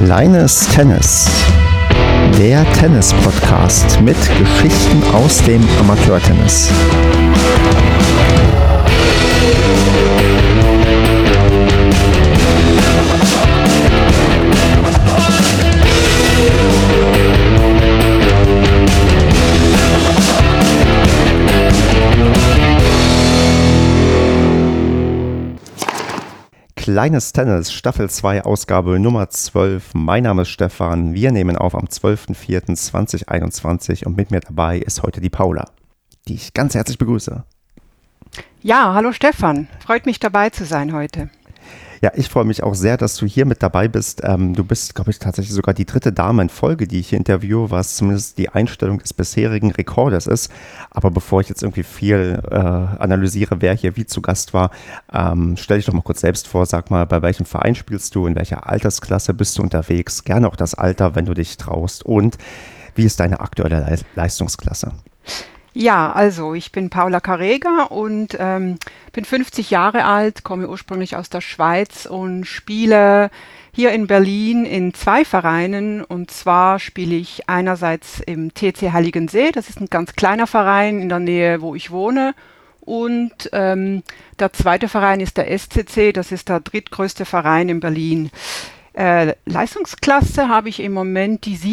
Kleines Tennis, der Tennis-Podcast mit Geschichten aus dem Amateurtennis. Kleines Tennis, Staffel 2, Ausgabe Nummer 12. Mein Name ist Stefan. Wir nehmen auf am 12.04.2021 und mit mir dabei ist heute die Paula, die ich ganz herzlich begrüße. Ja, hallo Stefan. Freut mich dabei zu sein heute. Ja, ich freue mich auch sehr, dass du hier mit dabei bist. Du bist, glaube ich, tatsächlich sogar die dritte Dame in Folge, die ich hier interviewe, was zumindest die Einstellung des bisherigen Rekordes ist. Aber bevor ich jetzt irgendwie viel analysiere, wer hier wie zu Gast war, stell dich doch mal kurz selbst vor. Sag mal, bei welchem Verein spielst du, in welcher Altersklasse bist du unterwegs? Gerne auch das Alter, wenn du dich traust. Und wie ist deine aktuelle Leistungsklasse? Ja, also ich bin Paula Carrega und bin 50 Jahre alt, komme ursprünglich aus der Schweiz und spiele hier in Berlin in 2 Vereinen. Und zwar spiele ich einerseits im TC Heiligensee, das ist ein ganz kleiner Verein in der Nähe, wo ich wohne. Und der zweite Verein ist der SCC, das ist der drittgrößte Verein in Berlin. Leistungsklasse habe ich im Moment die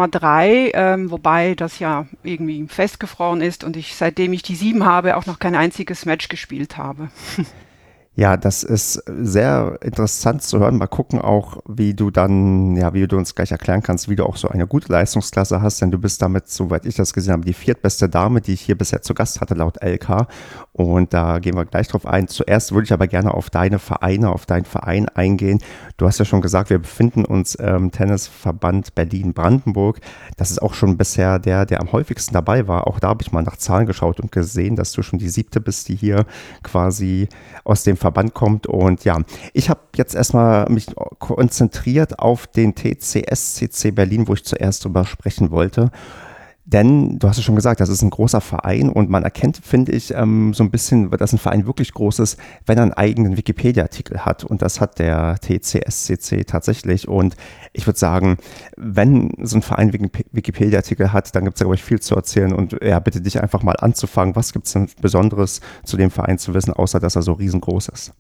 7,3, wobei das ja irgendwie festgefroren ist und ich, seitdem ich die 7 habe, auch noch kein einziges Match gespielt habe. Ja, das ist sehr interessant zu hören. Mal gucken auch, wie du uns gleich erklären kannst, wie du auch so eine gute Leistungsklasse hast, denn du bist damit, soweit ich das gesehen habe, die viertbeste Dame, die ich hier bisher zu Gast hatte, laut LK. Und da gehen wir gleich drauf ein. Zuerst würde ich aber gerne auf deinen Verein eingehen. Du hast ja schon gesagt, wir befinden uns im Tennisverband Berlin-Brandenburg. Das ist auch schon bisher der am häufigsten dabei war. Auch da habe ich mal nach Zahlen geschaut und gesehen, dass du schon die 7. bist, die hier quasi aus dem Verband kommt. Und ja, ich habe jetzt erstmal mich konzentriert auf den TCSCC Berlin, wo ich zuerst drüber sprechen wollte. Denn, du hast es schon gesagt, das ist ein großer Verein und man erkennt, finde ich, so ein bisschen, dass ein Verein wirklich groß ist, wenn er einen eigenen Wikipedia-Artikel hat. Und das hat der TCSCC tatsächlich. Und ich würde sagen, wenn so ein Verein Wikipedia-Artikel hat, dann gibt es, glaube ich, viel zu erzählen. Und ja, bitte dich einfach mal anzufangen. Was gibt es denn Besonderes zu dem Verein zu wissen, außer dass er so riesengroß ist?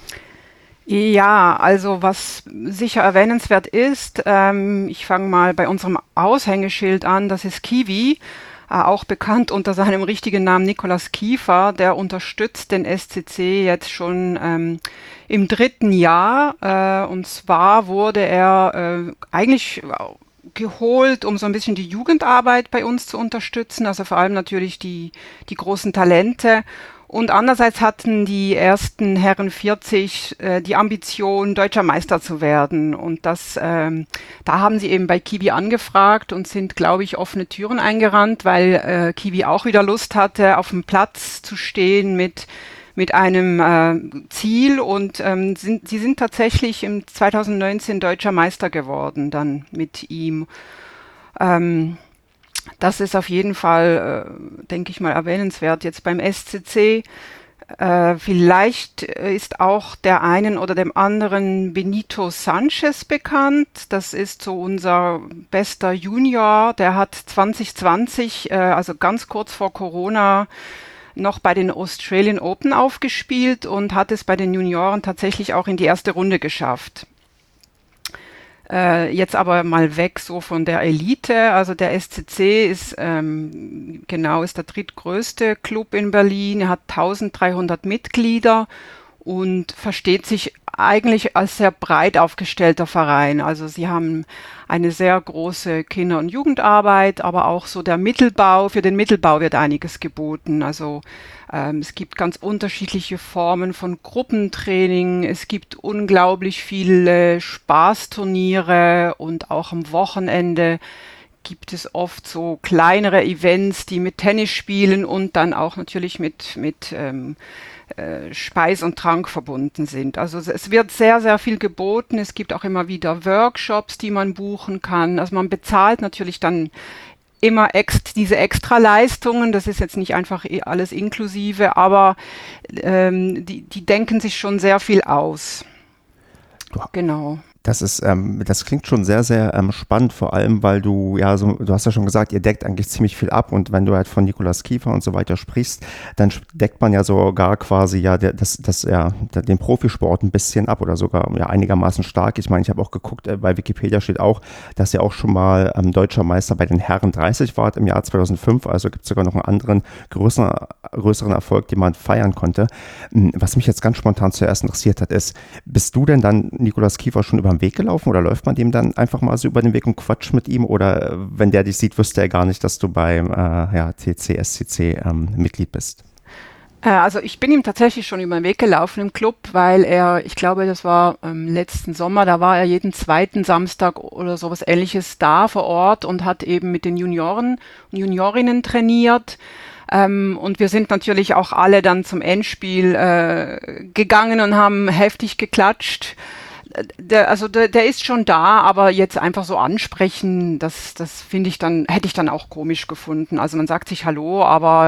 Ja, also was sicher erwähnenswert ist, ich fange mal bei unserem Aushängeschild an, das ist Kiwi, auch bekannt unter seinem richtigen Namen Nikolaus Kiefer, der unterstützt den SCC jetzt schon im 3. Jahr, und zwar wurde er eigentlich geholt, um so ein bisschen die Jugendarbeit bei uns zu unterstützen, also vor allem natürlich die großen Talente. Und andererseits hatten die ersten Herren 40 die Ambition, deutscher Meister zu werden. Und da haben sie eben bei Kiwi angefragt und sind, glaube ich, offene Türen eingerannt, weil Kiwi auch wieder Lust hatte, auf dem Platz zu stehen mit einem Ziel. Und sie sind tatsächlich im 2019 deutscher Meister geworden, dann mit ihm. Das ist auf jeden Fall, denke ich mal, erwähnenswert jetzt beim SCC. Vielleicht ist auch der einen oder dem anderen Benito Sanchez bekannt. Das ist so unser bester Junior. Der hat 2020, also ganz kurz vor Corona, noch bei den Australian Open aufgespielt und hat es bei den Junioren tatsächlich auch in die erste Runde geschafft. Jetzt aber mal weg so von der Elite. Also der SCC ist ist der drittgrößte Club in Berlin. Er hat 1300 Mitglieder und versteht sich eigentlich als sehr breit aufgestellter Verein. Also sie haben eine sehr große Kinder- und Jugendarbeit, aber auch so der Mittelbau. Für den Mittelbau wird einiges geboten. Also es gibt ganz unterschiedliche Formen von Gruppentraining. Es gibt unglaublich viele Spaßturniere und auch am Wochenende gibt es oft so kleinere Events, die mit Tennis spielen und dann auch natürlich mit Speis und Trank verbunden sind. Also es wird sehr, sehr viel geboten. Es gibt auch immer wieder Workshops, die man buchen kann. Also man bezahlt natürlich dann immer diese Extraleistungen. Das ist jetzt nicht einfach alles inklusive, aber die denken sich schon sehr viel aus. Genau. Das klingt schon sehr, sehr spannend, vor allem, weil du hast ja schon gesagt, ihr deckt eigentlich ziemlich viel ab und wenn du halt von Nikolaus Kiefer und so weiter sprichst, dann deckt man ja sogar quasi den Profisport ein bisschen ab oder sogar ja einigermaßen stark. Ich meine, ich habe auch geguckt, bei Wikipedia steht auch, dass ihr auch schon mal deutscher Meister bei den Herren 30 wart im Jahr 2005, also gibt es sogar noch einen anderen größeren Erfolg, den man feiern konnte. Was mich jetzt ganz spontan zuerst interessiert hat, ist, bist du denn dann Nikolaus Kiefer schon über den Weg gelaufen oder läuft man dem dann einfach mal so über den Weg und quatscht mit ihm oder wenn der dich sieht, wüsste er gar nicht, dass du beim TCSCC Mitglied bist? Also ich bin ihm tatsächlich schon über den Weg gelaufen im Club, weil ich glaube, das war letzten Sommer, da war er jeden zweiten Samstag oder sowas Ähnliches da vor Ort und hat eben mit den Junioren und Juniorinnen trainiert. Und wir sind natürlich auch alle dann zum Endspiel gegangen und haben heftig geklatscht. Der ist schon da, aber jetzt einfach so ansprechen, das finde ich dann, hätte ich dann auch komisch gefunden. Also man sagt sich Hallo, aber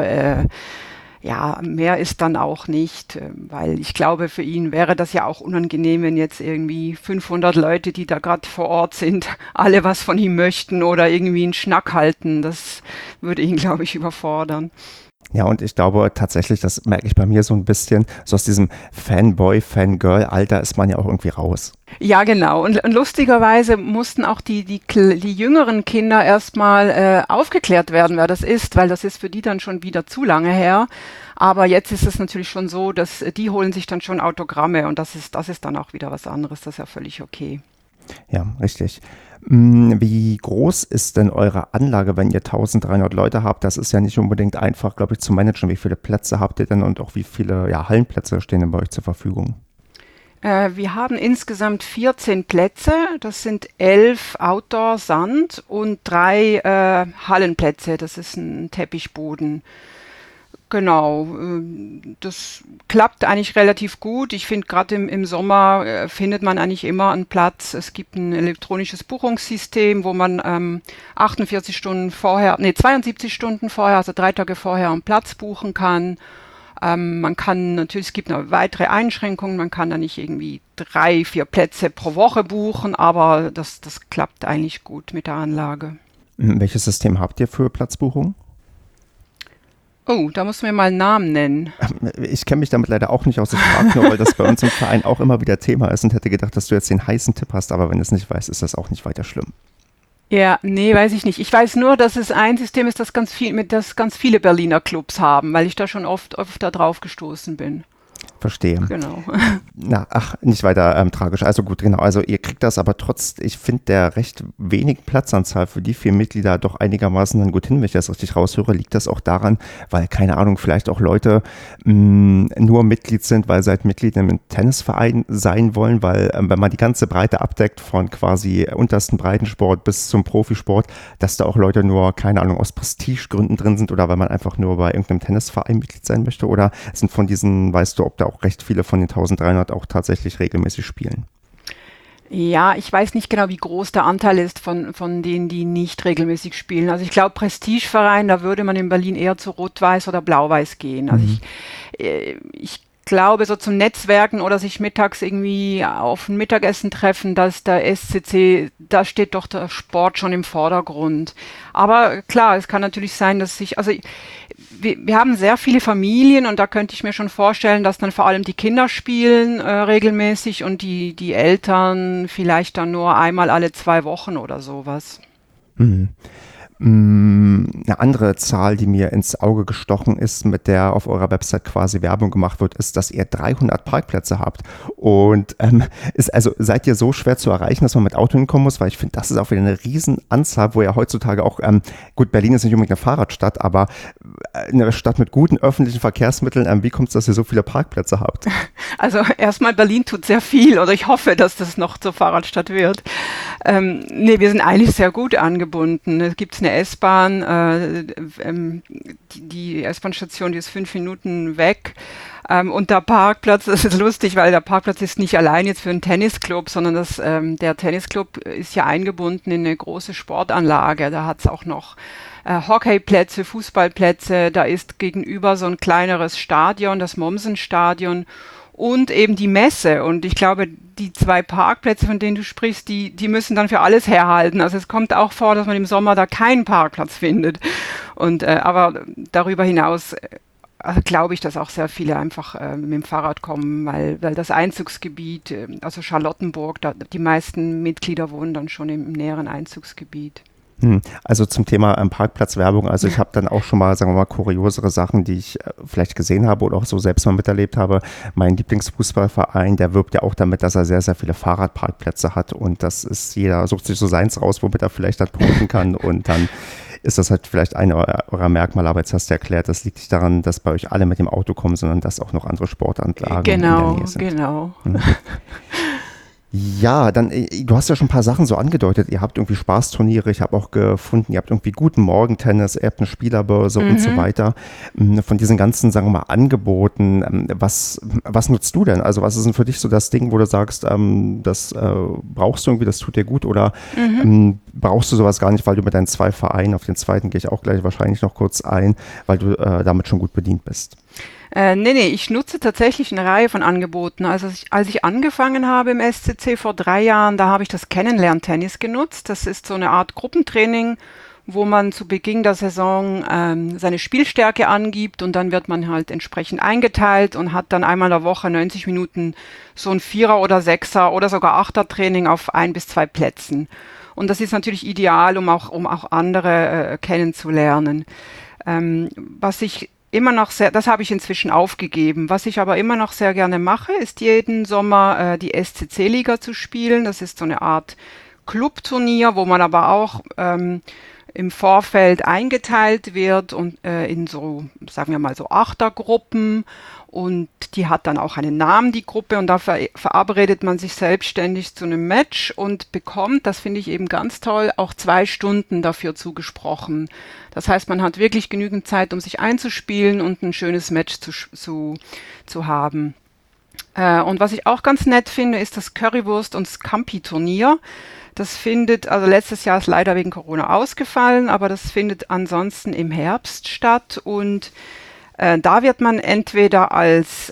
ja, mehr ist dann auch nicht, weil ich glaube, für ihn wäre das ja auch unangenehm, wenn jetzt irgendwie 500 Leute, die da gerade vor Ort sind, alle was von ihm möchten oder irgendwie einen Schnack halten. Das würde ihn, glaube ich, überfordern. Ja, und ich glaube tatsächlich, das merke ich bei mir so ein bisschen, so aus diesem Fanboy, Fangirl-Alter ist man ja auch irgendwie raus. Ja, genau. Und lustigerweise mussten auch die jüngeren Kinder erstmal aufgeklärt werden, wer das ist, weil das ist für die dann schon wieder zu lange her. Aber jetzt ist es natürlich schon so, dass die holen sich dann schon Autogramme und das ist dann auch wieder was anderes. Das ist ja völlig okay. Ja, richtig. Wie groß ist denn eure Anlage, wenn ihr 1300 Leute habt? Das ist ja nicht unbedingt einfach, glaube ich, zu managen. Wie viele Plätze habt ihr denn und auch wie viele Hallenplätze stehen denn bei euch zur Verfügung? Wir haben insgesamt 14 Plätze. Das sind 11 Outdoor-Sand und 3 Hallenplätze. Das ist ein Teppichboden. Genau, das klappt eigentlich relativ gut. Ich finde, gerade im Sommer findet man eigentlich immer einen Platz. Es gibt ein elektronisches Buchungssystem, wo man 72 Stunden vorher, also 3 Tage vorher einen Platz buchen kann. Man kann natürlich, es gibt noch weitere Einschränkungen, man kann da nicht irgendwie 3, 4 Plätze pro Woche buchen, aber das klappt eigentlich gut mit der Anlage. Welches System habt ihr für Platzbuchung? Oh, da muss man mal einen Namen nennen. Ich kenne mich damit leider auch nicht aus. Ich frage nur, weil das bei uns im Verein auch immer wieder Thema ist und hätte gedacht, dass du jetzt den heißen Tipp hast, aber wenn du es nicht weißt, ist das auch nicht weiter schlimm. Ja, nee, weiß ich nicht. Ich weiß nur, dass es ein System ist, das ganz viele Berliner Clubs haben, weil ich da schon oft da drauf gestoßen bin. Verstehe. Genau. Nicht weiter tragisch. Also gut, genau. Also ihr kriegt das, aber ich finde der recht wenig Platzanzahl für die 4 Mitglieder doch einigermaßen dann gut hin, wenn ich das richtig raushöre. Liegt das auch daran, weil, keine Ahnung, vielleicht auch Leute nur Mitglied sind, weil sie halt Mitglied im Tennisverein sein wollen, weil wenn man die ganze Breite abdeckt, von quasi untersten Breitensport bis zum Profisport, dass da auch Leute nur, keine Ahnung, aus Prestigegründen drin sind oder weil man einfach nur bei irgendeinem Tennisverein Mitglied sein möchte oder sind von diesen, weißt du, ob da auch recht viele von den 1300 auch tatsächlich regelmäßig spielen. Ja, ich weiß nicht genau, wie groß der Anteil ist von denen, die nicht regelmäßig spielen. Also ich glaube, Prestigeverein, da würde man in Berlin eher zu Rot-Weiß oder Blau-Weiß gehen. Also ich glaube, so zum Netzwerken oder sich mittags irgendwie auf ein Mittagessen treffen, dass der SCC, da steht doch der Sport schon im Vordergrund. Aber klar, es kann natürlich sein, dass wir haben sehr viele Familien und da könnte ich mir schon vorstellen, dass dann vor allem die Kinder spielen regelmäßig und die Eltern vielleicht dann nur einmal alle 2 Wochen oder sowas. Mhm. Eine andere Zahl, die mir ins Auge gestochen ist, mit der auf eurer Website quasi Werbung gemacht wird, ist, dass ihr 300 Parkplätze habt. Und seid ihr so schwer zu erreichen, dass man mit Auto hinkommen muss? Weil ich finde, das ist auch wieder eine Riesenanzahl, wo ja heutzutage auch, gut, Berlin ist nicht unbedingt eine Fahrradstadt, aber eine Stadt mit guten öffentlichen Verkehrsmitteln, wie kommt es, dass ihr so viele Parkplätze habt? Also erstmal, Berlin tut sehr viel oder ich hoffe, dass das noch zur Fahrradstadt wird. Nee, wir sind eigentlich sehr gut angebunden. Es gibt eine S-Bahn, die S-Bahn-Station, die ist 5 Minuten weg. Und der Parkplatz, das ist lustig, weil der Parkplatz ist nicht allein jetzt für einen Tennisclub, sondern der Tennisclub ist ja eingebunden in eine große Sportanlage. Da hat es auch noch Hockeyplätze, Fußballplätze. Da ist gegenüber so ein kleineres Stadion, das Mommsen-Stadion. und eben die Messe. Und ich glaube, die 2 Parkplätze, von denen du sprichst, die müssen dann für alles herhalten. Also es kommt auch vor, dass man im Sommer da keinen Parkplatz findet. Aber darüber hinaus glaube ich, dass auch sehr viele einfach mit dem Fahrrad kommen, weil das Einzugsgebiet, also Charlottenburg, die meisten Mitglieder wohnen dann schon im näheren Einzugsgebiet. Also zum Thema Parkplatzwerbung, also ich habe dann auch schon mal, sagen wir mal, kuriosere Sachen, die ich vielleicht gesehen habe oder auch so selbst mal miterlebt habe. Mein Lieblingsfußballverein, der wirbt ja auch damit, dass er sehr, sehr viele Fahrradparkplätze hat und das ist, jeder sucht sich so seins raus, womit er vielleicht dann punkten kann und dann ist das halt vielleicht eine eurer Merkmale, aber jetzt hast du erklärt, das liegt nicht daran, dass bei euch alle mit dem Auto kommen, sondern dass auch noch andere Sportanlagen in der Nähe sind. Genau. Ja, dann, du hast ja schon ein paar Sachen so angedeutet. Ihr habt irgendwie Spaßturniere, ich habe auch gefunden, ihr habt irgendwie guten Morgentennis, ihr habt eine Spielerbörse und so weiter. Von diesen ganzen, sagen wir mal, Angeboten, was nutzt du denn? Also was ist denn für dich so das Ding, wo du sagst, das brauchst du irgendwie, das tut dir gut oder brauchst du sowas gar nicht, weil du mit deinen 2 Vereinen, auf den zweiten gehe ich auch gleich wahrscheinlich noch kurz ein, weil du damit schon gut bedient bist? Nee, ich nutze tatsächlich eine Reihe von Angeboten. Also als ich angefangen habe im SCC vor 3 Jahren, da habe ich das Kennenlerntennis genutzt. Das ist so eine Art Gruppentraining, wo man zu Beginn der Saison seine Spielstärke angibt und dann wird man halt entsprechend eingeteilt und hat dann einmal in der Woche 90 Minuten so ein Vierer- oder Sechser- oder sogar Achter-Training auf 1 bis 2 Plätzen. Und das ist natürlich ideal, um auch andere kennenzulernen. Was ich immer noch das habe ich inzwischen aufgegeben. Was ich aber immer noch sehr gerne mache, ist jeden Sommer die SCC-Liga zu spielen. Das ist so eine Art Clubturnier, wo man aber auch im Vorfeld eingeteilt wird und in so, sagen wir mal so Achtergruppen und die hat dann auch einen Namen, die Gruppe und da verabredet man sich selbstständig zu einem Match und bekommt, das finde ich eben ganz toll, auch 2 Stunden dafür zugesprochen. Das heißt, man hat wirklich genügend Zeit, um sich einzuspielen und ein schönes Match zu haben. Und was ich auch ganz nett finde, ist das Currywurst- und Scampi-Turnier. Das findet, also letztes Jahr ist leider wegen Corona ausgefallen, aber das findet ansonsten im Herbst statt und da wird man entweder als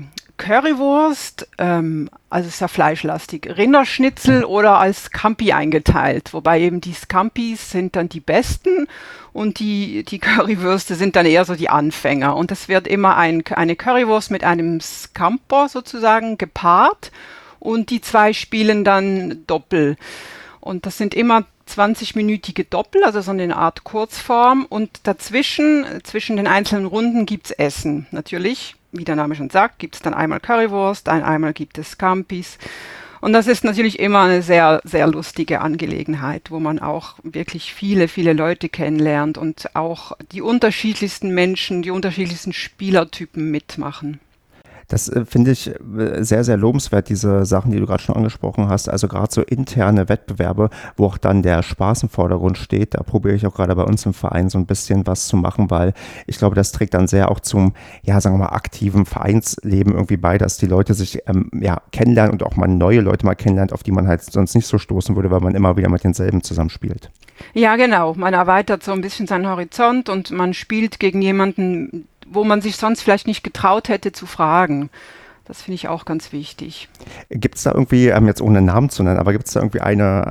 Currywurst, also ist ja fleischlastig, Rinderschnitzel oder als Scampi eingeteilt, wobei eben die Scampis sind dann die besten und die Currywürste sind dann eher so die Anfänger und es wird immer eine Currywurst mit einem Scampo sozusagen gepaart und die 2 spielen dann Doppel. Und das sind immer 20-minütige Doppel, also so eine Art Kurzform. Und zwischen den einzelnen Runden gibt's Essen. Natürlich, wie der Name schon sagt, gibt's dann einmal Currywurst, einmal gibt es Scampis. Und das ist natürlich immer eine sehr, sehr lustige Angelegenheit, wo man auch wirklich viele, viele Leute kennenlernt und auch die unterschiedlichsten Menschen, die unterschiedlichsten Spielertypen mitmachen. Das finde ich sehr, sehr lobenswert, diese Sachen, die du gerade schon angesprochen hast. Also gerade so interne Wettbewerbe, wo auch dann der Spaß im Vordergrund steht. Da probiere ich auch gerade bei uns im Verein so ein bisschen was zu machen, weil ich glaube, das trägt dann sehr auch zum, ja, sagen wir mal, aktiven Vereinsleben irgendwie bei, dass die Leute sich kennenlernen und auch mal neue Leute mal kennenlernt, auf die man halt sonst nicht so stoßen würde, weil man immer wieder mit denselben zusammenspielt. Ja, genau. Man erweitert so ein bisschen seinen Horizont und man spielt gegen jemanden, wo man sich sonst vielleicht nicht getraut hätte zu fragen. Das finde ich auch ganz wichtig. Gibt es da irgendwie, jetzt ohne Namen zu nennen, aber gibt es da irgendwie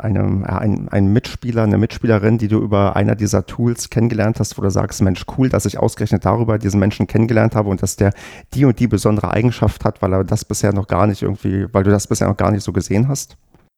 einen Mitspieler, eine Mitspielerin, die du über einer dieser Tools kennengelernt hast, wo du sagst, Mensch, cool, dass ich ausgerechnet darüber diesen Menschen kennengelernt habe und dass der die und die besondere Eigenschaft hat, weil du das bisher noch gar nicht so gesehen hast?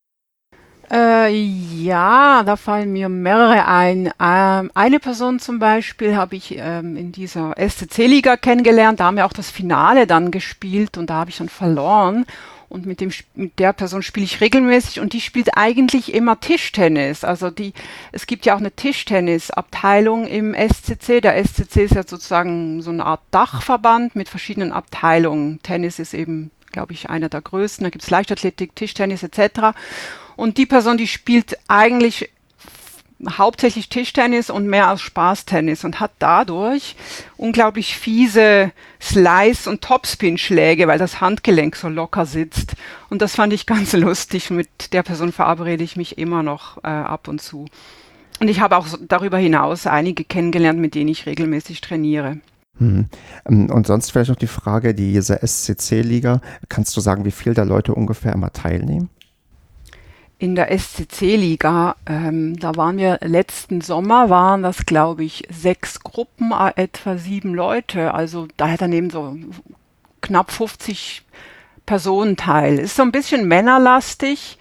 Ja, da fallen mir mehrere ein. Eine Person zum Beispiel habe ich in dieser SCC-Liga kennengelernt. Da haben wir auch das Finale dann gespielt und da habe ich dann verloren. Und mit der Person spiele ich regelmäßig und die spielt eigentlich immer Tischtennis. Also es gibt ja auch eine Tischtennisabteilung im SCC. Der SCC ist ja sozusagen so eine Art Dachverband mit verschiedenen Abteilungen. Tennis ist eben, glaube ich, einer der größten. Da gibt es Leichtathletik, Tischtennis etc. Und die Person, die spielt eigentlich hauptsächlich Tischtennis und mehr als Spaßtennis und hat dadurch unglaublich fiese Slice- und Topspin-Schläge, weil das Handgelenk so locker sitzt. Und das fand ich ganz lustig. Mit der Person verabrede ich mich immer noch ab und zu. Und ich habe auch darüber hinaus einige kennengelernt, mit denen ich regelmäßig trainiere. Mhm. Und sonst vielleicht noch die Frage, diese SCC-Liga, kannst du sagen, wie viel da Leute ungefähr immer teilnehmen? In der SCC-Liga, da waren wir letzten Sommer, waren das, glaube ich, 6 Gruppen, etwa 7 Leute. Also da nehmen so knapp 50 Personen teil. Ist so ein bisschen männerlastig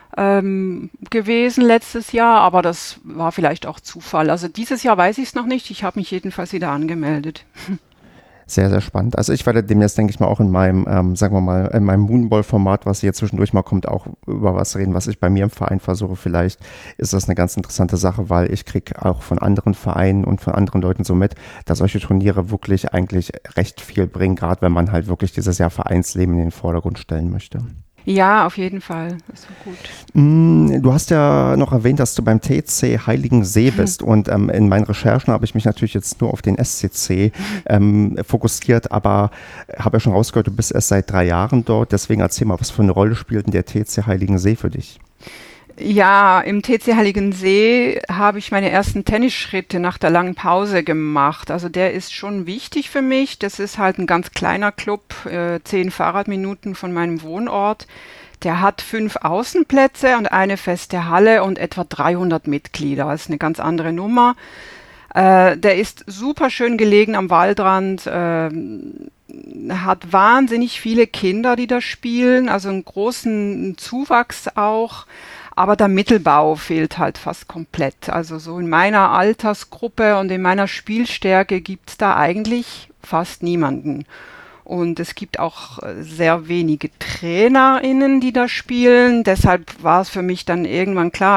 gewesen letztes Jahr, aber das war vielleicht auch Zufall. Also dieses Jahr weiß ich es noch nicht. Ich habe mich jedenfalls wieder angemeldet. Sehr, sehr spannend. Also ich werde demnächst, denke ich mal, auch in meinem, sagen wir mal, in meinem Moonball-Format, was hier zwischendurch mal kommt, auch über was reden, was ich bei mir im Verein versuche. Vielleicht ist das eine ganz interessante Sache, weil ich kriege auch von anderen Vereinen und von anderen Leuten so mit, dass solche Turniere wirklich eigentlich recht viel bringen, gerade wenn man halt wirklich dieses Jahr Vereinsleben in den Vordergrund stellen möchte. Ja, auf jeden Fall. Das war gut. Du hast ja noch erwähnt, dass du beim TC Heiligensee bist und in meinen Recherchen habe ich mich natürlich jetzt nur auf den SCC fokussiert, aber habe ja schon rausgehört, du bist erst seit 3 Jahren dort, deswegen erzähl mal, was für eine Rolle spielt denn der TC Heiligensee für dich? Ja, im TC Heiligensee habe ich meine ersten Tennisschritte nach der langen Pause gemacht. Also der ist schon wichtig für mich. Das ist halt ein ganz kleiner Club, 10 Fahrradminuten von meinem Wohnort. Der hat 5 Außenplätze und eine feste Halle und etwa 300 Mitglieder. Das ist eine ganz andere Nummer. Der ist super schön gelegen am Waldrand, hat wahnsinnig viele Kinder, die da spielen, also einen großen Zuwachs auch. Aber der Mittelbau fehlt halt fast komplett. Also so in meiner Altersgruppe und in meiner Spielstärke gibt's da eigentlich fast niemanden. Und es gibt auch sehr wenige TrainerInnen, die da spielen. Deshalb war es für mich dann irgendwann klar,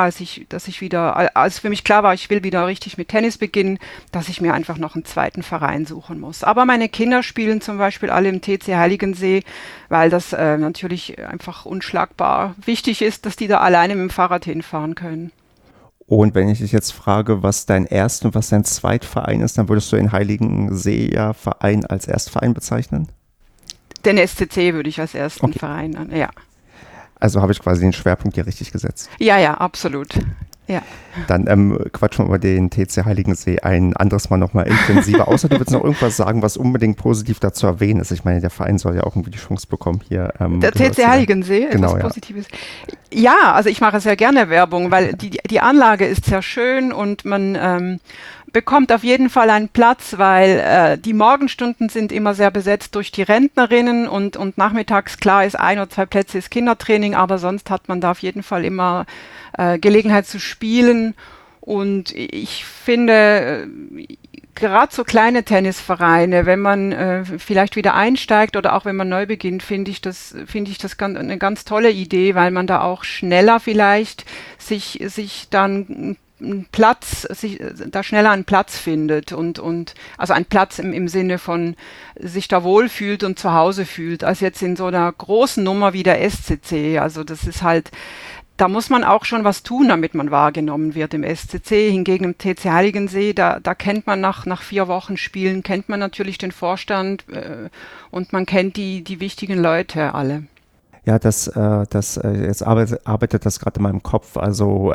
als für mich klar war, ich will wieder richtig mit Tennis beginnen, dass ich mir einfach noch einen zweiten Verein suchen muss. Aber meine Kinder spielen zum Beispiel alle im TC Heiligensee, weil das natürlich einfach unschlagbar wichtig ist, dass die da alleine mit dem Fahrrad hinfahren können. Und wenn ich dich jetzt frage, was dein Erst- und was dein Zweitverein ist, dann würdest du den Heiligensee ja Verein als Erstverein bezeichnen? Den SCC würde ich als ersten Okay, Verein an. Ja, also habe ich quasi den Schwerpunkt hier richtig gesetzt. ja, ja, absolut. Ja. Dann quatschen wir über den TC Heiligensee ein anderes Mal nochmal intensiver. Außer du willst noch irgendwas sagen, was unbedingt positiv dazu erwähnen ist. Ich meine, der Verein soll ja auch irgendwie die Chance bekommen, hier Der gehört TC zu werden. Heiligensee, etwas Genau, ja. Positives. Ja, also ich mache sehr gerne Werbung, weil die Anlage ist sehr schön und man bekommt auf jeden Fall einen Platz, weil die Morgenstunden sind immer sehr besetzt durch die Rentnerinnen und nachmittags, klar, ist 1 oder 2 Plätze ist Kindertraining, aber sonst hat man da auf jeden Fall immer Gelegenheit zu spielen. Und ich finde, gerade so kleine Tennisvereine, wenn man vielleicht wieder einsteigt oder auch wenn man neu beginnt, finde ich das eine ganz tolle Idee, weil man da auch schneller vielleicht sich dann da schneller einen Platz findet und also einen Platz im Sinne von sich da wohlfühlt und zu Hause fühlt, als jetzt in so einer großen Nummer wie der SCC. Also das ist halt, da muss man auch schon was tun, damit man wahrgenommen wird im SCC. Hingegen im TC Heiligensee, da kennt man nach 4 Wochen Spielen, kennt man natürlich den Vorstand und man kennt die wichtigen Leute alle. Ja, jetzt arbeitet das gerade in meinem Kopf. Also,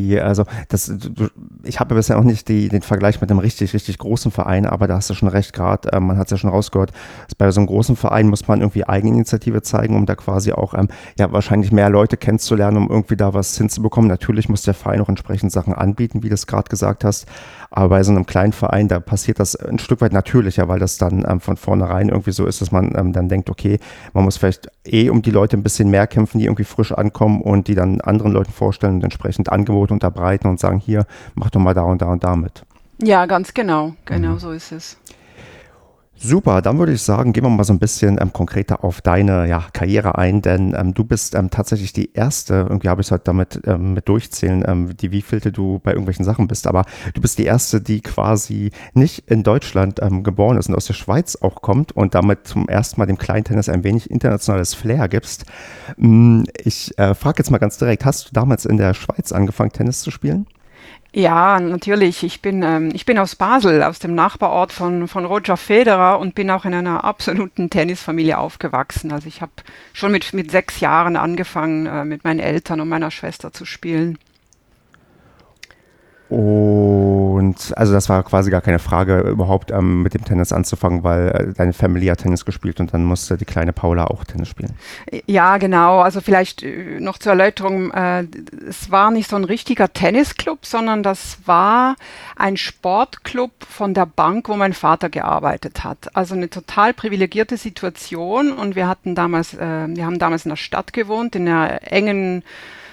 ich habe ja bisher auch nicht den Vergleich mit einem richtig, richtig großen Verein, aber da hast du schon recht, gerade, man hat es ja schon rausgehört, dass bei so einem großen Verein muss man irgendwie Eigeninitiative zeigen, um da quasi auch, ja, wahrscheinlich mehr Leute kennenzulernen, um irgendwie da was hinzubekommen. Natürlich muss der Verein auch entsprechend Sachen anbieten, wie du es gerade gesagt hast. Aber bei so einem kleinen Verein, da passiert das ein Stück weit natürlicher, weil das dann von vornherein irgendwie so ist, dass man dann denkt, okay, man muss vielleicht um die Leute ein bisschen mehr kämpfen, die irgendwie frisch ankommen und die dann anderen Leuten vorstellen und entsprechend Angebote unterbreiten und sagen, hier, mach doch mal da und da und da mit. Ja, ganz genau. Genau so ist es. Super, dann würde ich sagen, gehen wir mal so ein bisschen konkreter auf deine Karriere ein, denn du bist tatsächlich die erste, irgendwie habe ich es heute damit mit durchzählen, die wievielte du bei irgendwelchen Sachen bist, aber du bist die erste, die quasi nicht in Deutschland geboren ist und aus der Schweiz auch kommt und damit zum ersten Mal dem Kleintennis ein wenig internationales Flair gibst. Ich frage jetzt mal ganz direkt, hast du damals in der Schweiz angefangen, Tennis zu spielen? Ja, natürlich. Ich bin aus Basel, aus dem Nachbarort von Roger Federer und bin auch in einer absoluten Tennisfamilie aufgewachsen. Also ich habe schon mit 6 Jahren angefangen, mit meinen Eltern und meiner Schwester zu spielen. Und Und also das war quasi gar keine Frage, überhaupt mit dem Tennis anzufangen, weil deine Family hat Tennis gespielt und dann musste die kleine Paula auch Tennis spielen. Ja, genau. Also vielleicht noch zur Erläuterung. Es war nicht so ein richtiger Tennisclub, sondern das war ein Sportclub von der Bank, wo mein Vater gearbeitet hat. Also eine total privilegierte Situation. Und wir haben damals in der Stadt gewohnt, in einer engen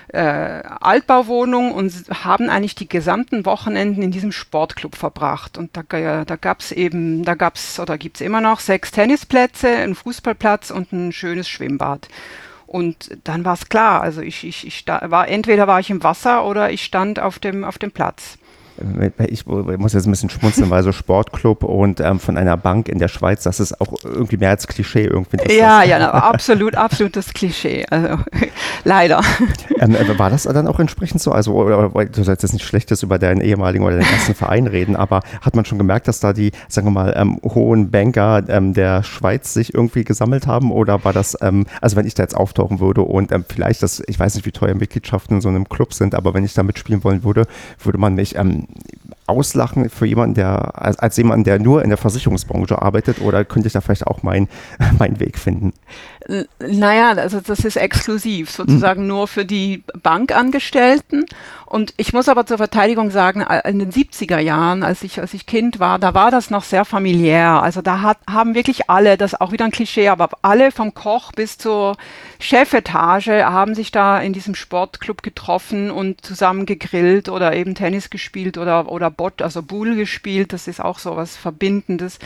Altbauwohnung und haben eigentlich die gesamten Wochenenden in diesem Sportclub verbracht. Und da gab's oder gibt's immer noch 6 Tennisplätze, einen Fußballplatz und ein schönes Schwimmbad. Und dann war es klar, also entweder war ich im Wasser oder ich stand auf dem Platz. Ich muss jetzt ein bisschen schmunzeln, weil so Sportclub und von einer Bank in der Schweiz, das ist auch irgendwie mehr als Klischee irgendwie. Ja, absolutes Klischee, also leider. War das dann auch entsprechend so? Also, du sollst jetzt nicht Schlechtes über deinen ehemaligen oder deinen ersten Verein reden, aber hat man schon gemerkt, dass da die, sagen wir mal, hohen Banker der Schweiz sich irgendwie gesammelt haben? Oder war das, also wenn ich da jetzt auftauchen würde und vielleicht ich weiß nicht, wie teuer Mitgliedschaften in so einem Club sind, aber wenn ich da mitspielen wollen würde, würde man mich auslachen für jemanden, als jemanden, der nur in der Versicherungsbranche arbeitet, oder könnte ich da vielleicht auch meinen Weg finden? Naja, also das ist exklusiv, sozusagen nur für die Bankangestellten. Und ich muss aber zur Verteidigung sagen, in den 70er Jahren, als ich Kind war, da war das noch sehr familiär. Also da haben wirklich alle, das ist auch wieder ein Klischee, aber alle vom Koch bis zur Chefetage haben sich da in diesem Sportclub getroffen und zusammen gegrillt oder eben Tennis gespielt oder also Boule gespielt. Das ist auch so was Verbindendes.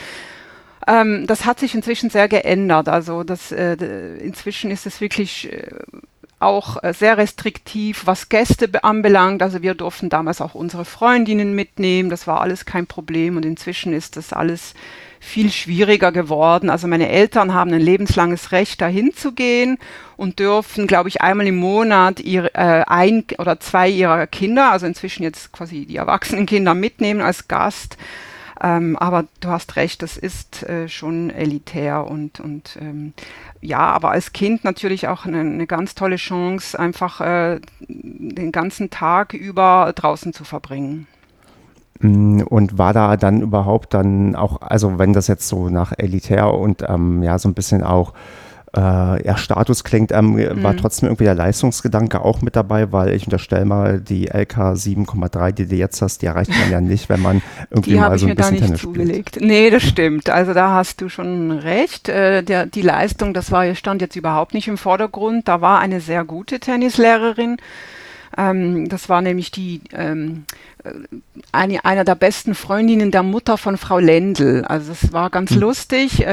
Das hat sich inzwischen sehr geändert. Also inzwischen ist es wirklich auch sehr restriktiv, was Gäste anbelangt. Also wir durften damals auch unsere Freundinnen mitnehmen. Das war alles kein Problem. Und inzwischen ist das alles viel schwieriger geworden. Also meine Eltern haben ein lebenslanges Recht, dahin zu gehen und dürfen, glaube ich, einmal im Monat ein oder zwei ihrer Kinder, also inzwischen jetzt quasi die erwachsenen Kinder, mitnehmen als Gast. Aber du hast recht, das ist schon elitär und ja, aber als Kind natürlich auch eine ganz tolle Chance, einfach den ganzen Tag über draußen zu verbringen. Und war da dann überhaupt dann auch, also wenn das jetzt so nach elitär und ja so ein bisschen auch Status klingt, war trotzdem irgendwie der Leistungsgedanke auch mit dabei, weil ich unterstelle mal, die LK 7,3, die du jetzt hast, die erreicht man ja nicht, wenn man irgendwie mal so ein bisschen Tennis spielt. Die habe ich mir gar nicht zugelegt. Nee, das stimmt. Also da hast du schon recht. Die Leistung, stand jetzt überhaupt nicht im Vordergrund. Da war eine sehr gute Tennislehrerin. Das war nämlich einer der besten Freundinnen der Mutter von Frau Lendl. Also es war ganz lustig.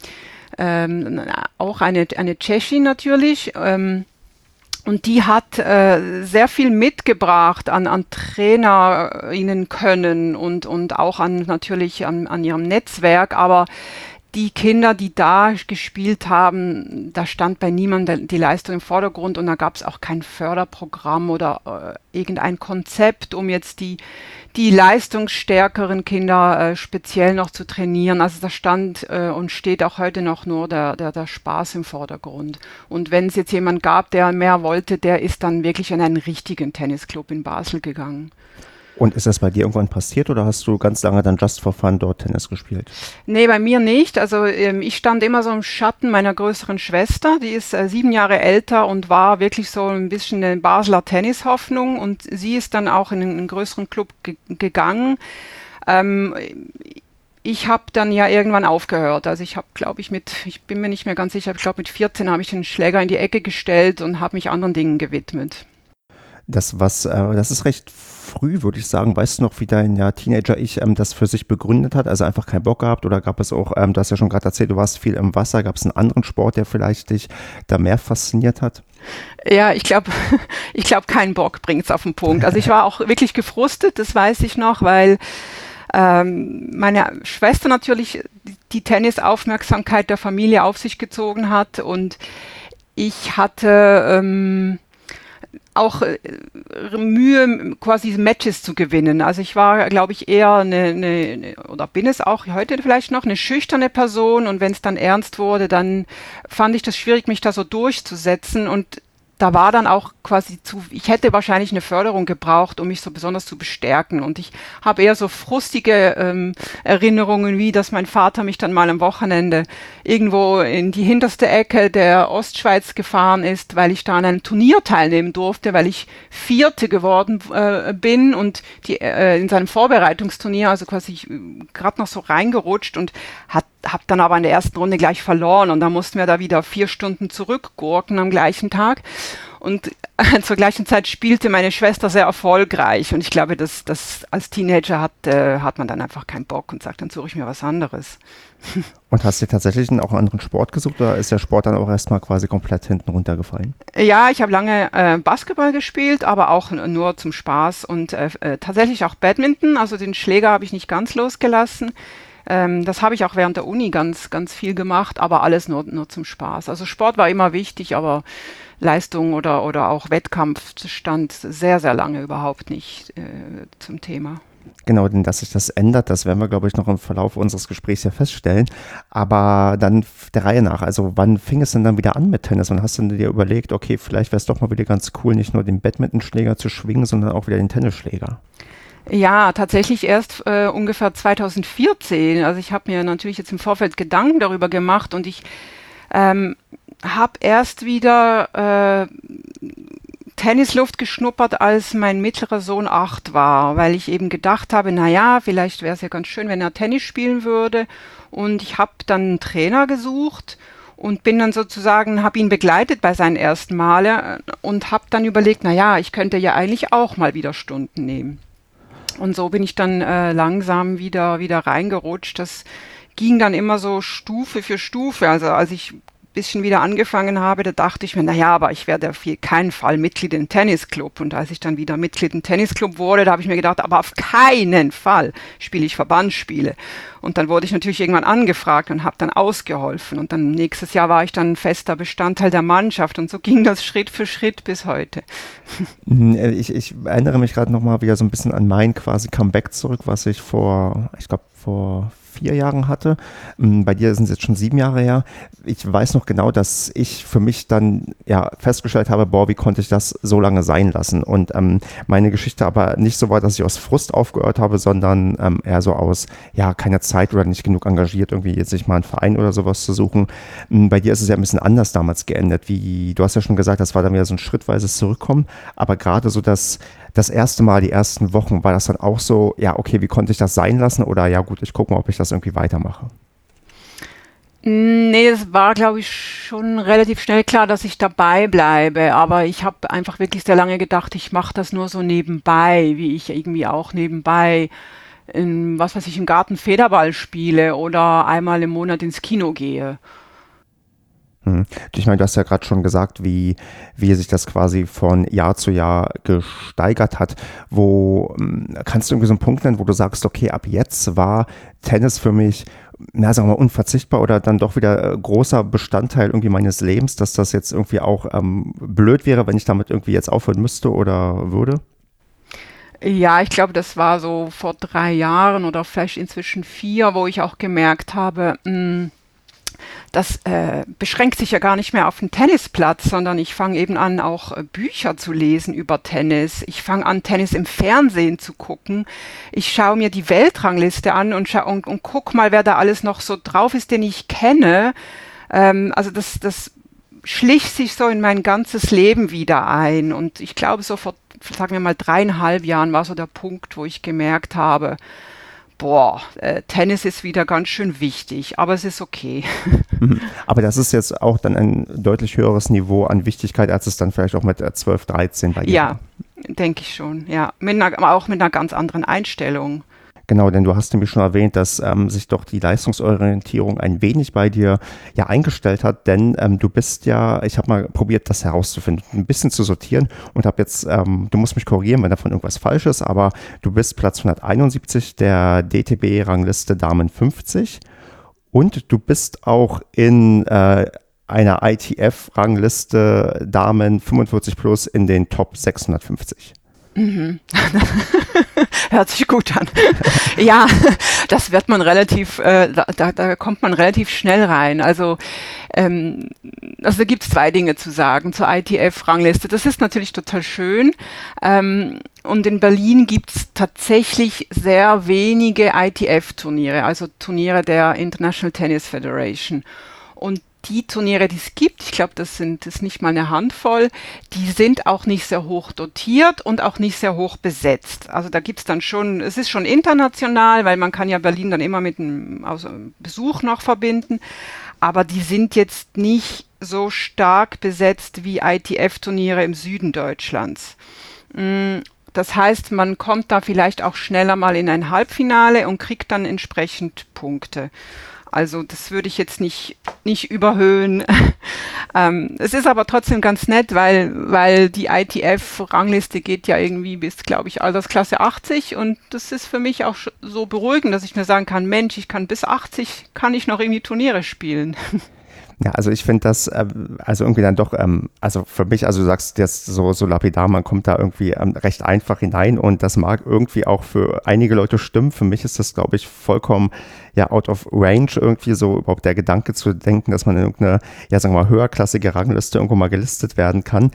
Auch eine Tschechin natürlich. Und die hat sehr viel mitgebracht an Trainerinnen können und auch natürlich an ihrem Netzwerk. Aber die Kinder, die da gespielt haben, da stand bei niemandem die Leistung im Vordergrund und da gab es auch kein Förderprogramm oder irgendein Konzept, um jetzt die leistungsstärkeren Kinder speziell noch zu trainieren. Also da stand und steht auch heute noch nur der Spaß im Vordergrund. Und wenn es jetzt jemand gab, der mehr wollte, der ist dann wirklich in einen richtigen Tennisclub in Basel gegangen. Und ist das bei dir irgendwann passiert oder hast du ganz lange dann just for fun dort Tennis gespielt? Nee, bei mir nicht. Also ich stand immer so im Schatten meiner größeren Schwester. Die ist 7 Jahre älter und war wirklich so ein bisschen eine Basler Tennishoffnung. Und sie ist dann auch in einen größeren Club gegangen. Ich habe dann ja irgendwann aufgehört. Also ich habe, glaube ich, ich bin mir nicht mehr ganz sicher, ich glaube mit 14 habe ich den Schläger in die Ecke gestellt und habe mich anderen Dingen gewidmet. Das ist recht früh, würde ich sagen. Weißt du noch, wie dein Teenager-Ich das für sich begründet hat? Also einfach keinen Bock gehabt oder gab es auch, du hast ja schon gerade erzählt, du warst viel im Wasser. Gab es einen anderen Sport, der vielleicht dich da mehr fasziniert hat? Ja, ich glaube, kein Bock bringt's auf den Punkt. Also ich war auch wirklich gefrustet, das weiß ich noch, weil meine Schwester natürlich die Tennisaufmerksamkeit der Familie auf sich gezogen hat und ich hatte auch Mühe, quasi Matches zu gewinnen. Also ich war, glaube ich, eher oder bin es auch heute vielleicht noch, eine schüchterne Person und wenn es dann ernst wurde, dann fand ich das schwierig, mich da so durchzusetzen und da war dann auch quasi ich hätte wahrscheinlich eine Förderung gebraucht, um mich so besonders zu bestärken. Und ich habe eher so frustige Erinnerungen, wie dass mein Vater mich dann mal am Wochenende irgendwo in die hinterste Ecke der Ostschweiz gefahren ist, weil ich da an einem Turnier teilnehmen durfte, weil ich Vierte geworden bin und in seinem Vorbereitungsturnier, also quasi gerade noch so reingerutscht und hab dann aber in der ersten Runde gleich verloren und dann mussten wir da wieder 4 Stunden zurückgurken am gleichen Tag. Und zur gleichen Zeit spielte meine Schwester sehr erfolgreich. Und ich glaube, dass als Teenager hat man dann einfach keinen Bock und sagt, dann suche ich mir was anderes. Und hast du tatsächlich auch einen anderen Sport gesucht oder ist der Sport dann auch erstmal quasi komplett hinten runtergefallen? Ja, ich habe lange Basketball gespielt, aber auch nur zum Spaß und tatsächlich auch Badminton. Also den Schläger habe ich nicht ganz losgelassen. Das habe ich auch während der Uni ganz, ganz viel gemacht, aber alles nur zum Spaß. Also Sport war immer wichtig, aber Leistung oder auch Wettkampf stand sehr, sehr lange überhaupt nicht zum Thema. Genau, denn dass sich das ändert, das werden wir, glaube ich, noch im Verlauf unseres Gesprächs ja feststellen. Aber dann der Reihe nach, also wann fing es denn dann wieder an mit Tennis? Wann hast du dir überlegt, okay, vielleicht wäre es doch mal wieder ganz cool, nicht nur den Badmintonschläger zu schwingen, sondern auch wieder den Tennisschläger? Ja, tatsächlich erst ungefähr 2014. Also ich habe mir natürlich jetzt im Vorfeld Gedanken darüber gemacht und ich habe erst wieder Tennisluft geschnuppert, als mein mittlerer Sohn 8 war, weil ich eben gedacht habe, na ja, vielleicht wäre es ja ganz schön, wenn er Tennis spielen würde. Und ich habe dann einen Trainer gesucht und bin dann sozusagen, habe ihn begleitet bei seinen ersten Male und habe dann überlegt, na ja, ich könnte ja eigentlich auch mal wieder Stunden nehmen. Und so bin ich dann langsam wieder reingerutscht. Das ging dann immer so Stufe für Stufe. Also als ich bisschen wieder angefangen habe, da dachte ich mir, na ja, aber ich werde auf keinen Fall Mitglied im Tennisclub. Und als ich dann wieder Mitglied im Tennisclub wurde, da habe ich mir gedacht, aber auf keinen Fall spiele ich Verbandsspiele. Und dann wurde ich natürlich irgendwann angefragt und habe dann ausgeholfen. Und dann nächstes Jahr war ich dann fester Bestandteil der Mannschaft. Und so ging das Schritt für Schritt bis heute. Ich erinnere mich gerade nochmal wieder so ein bisschen an mein quasi Comeback zurück, was ich vor 4 Jahren hatte. Bei dir sind es jetzt schon 7 Jahre her. Ich weiß noch genau, dass ich für mich dann ja festgestellt habe, boah, wie konnte ich das so lange sein lassen? Und meine Geschichte aber nicht so war, dass ich aus Frust aufgehört habe, sondern eher so aus, ja, keine Zeit oder nicht genug engagiert, irgendwie jetzt sich mal einen Verein oder sowas zu suchen. Bei dir ist es ja ein bisschen anders damals geendet. Du hast ja schon gesagt, das war dann wieder so ein schrittweises Zurückkommen, aber gerade so das erste Mal, die ersten Wochen, war das dann auch so, ja, okay, wie konnte ich das sein lassen? Oder ja gut, ich gucke mal, ob ich das irgendwie weitermache. Nee, es war, glaube ich, schon relativ schnell klar, dass ich dabei bleibe. Aber ich habe einfach wirklich sehr lange gedacht, ich mache das nur so nebenbei, wie ich irgendwie auch nebenbei was weiß ich, im Garten Federball spiele oder einmal im Monat ins Kino gehe. Ich meine, du hast ja gerade schon gesagt, wie sich das quasi von Jahr zu Jahr gesteigert hat. Kannst du irgendwie so einen Punkt nennen, wo du sagst, okay, ab jetzt war Tennis für mich, na, sagen wir mal, unverzichtbar oder dann doch wieder großer Bestandteil irgendwie meines Lebens, dass das jetzt irgendwie auch blöd wäre, wenn ich damit irgendwie jetzt aufhören müsste oder würde? Ja, ich glaube, das war so vor 3 Jahren oder vielleicht inzwischen 4, wo ich auch gemerkt habe, das beschränkt sich ja gar nicht mehr auf den Tennisplatz, sondern ich fange eben an, auch Bücher zu lesen über Tennis. Ich fange an, Tennis im Fernsehen zu gucken. Ich schaue mir die Weltrangliste an und guck mal, wer da alles noch so drauf ist, den ich kenne. Also das schlich sich so in mein ganzes Leben wieder ein. Und ich glaube, so vor, sagen wir mal, 3,5 Jahren war so der Punkt, wo ich gemerkt habe, boah, Tennis ist wieder ganz schön wichtig, aber es ist okay. Aber das ist jetzt auch dann ein deutlich höheres Niveau an Wichtigkeit, als es dann vielleicht auch mit 12, 13 bei dir war. Ja, denke ich schon, ja. Auch mit einer ganz anderen Einstellung. Genau, denn du hast nämlich schon erwähnt, dass sich doch die Leistungsorientierung ein wenig bei dir ja eingestellt hat, denn du bist ja, ich habe mal probiert, das herauszufinden, ein bisschen zu sortieren und habe jetzt, du musst mich korrigieren, wenn davon irgendwas falsch ist, aber du bist Platz 171 der DTB-Rangliste Damen 50 und du bist auch in einer ITF-Rangliste Damen 45 plus in den Top 650. Mhm. Hört sich gut an. Ja, das wird man relativ, da kommt man relativ schnell rein. Also da gibt es zwei Dinge zu sagen zur ITF-Rangliste. Das ist natürlich total schön. Und in Berlin gibt es tatsächlich sehr wenige ITF-Turniere, also Turniere der International Tennis Federation. Und die Turniere, die es gibt, ich glaube, das ist nicht mal eine Handvoll, die sind auch nicht sehr hoch dotiert und auch nicht sehr hoch besetzt. Also da gibt es dann schon, es ist schon international, weil man kann ja Berlin dann immer mit einem Besuch noch verbinden, aber die sind jetzt nicht so stark besetzt wie ITF-Turniere im Süden Deutschlands. Das heißt, man kommt da vielleicht auch schneller mal in ein Halbfinale und kriegt dann entsprechend Punkte. Also das würde ich jetzt nicht überhöhen. Es ist aber trotzdem ganz nett, weil die ITF-Rangliste geht ja irgendwie bis, glaube ich, Altersklasse 80 und das ist für mich auch so beruhigend, dass ich mir sagen kann, Mensch, ich kann bis 80, kann ich noch irgendwie Turniere spielen. Ja, also ich finde das, also irgendwie dann doch, also für mich, also du sagst jetzt so lapidar, man kommt da irgendwie recht einfach hinein und das mag irgendwie auch für einige Leute stimmen. Für mich ist das, glaube ich, vollkommen ja out of range irgendwie so überhaupt der Gedanke zu denken, dass man in irgendeine, ja sagen wir mal, höherklassige Rangliste irgendwo mal gelistet werden kann.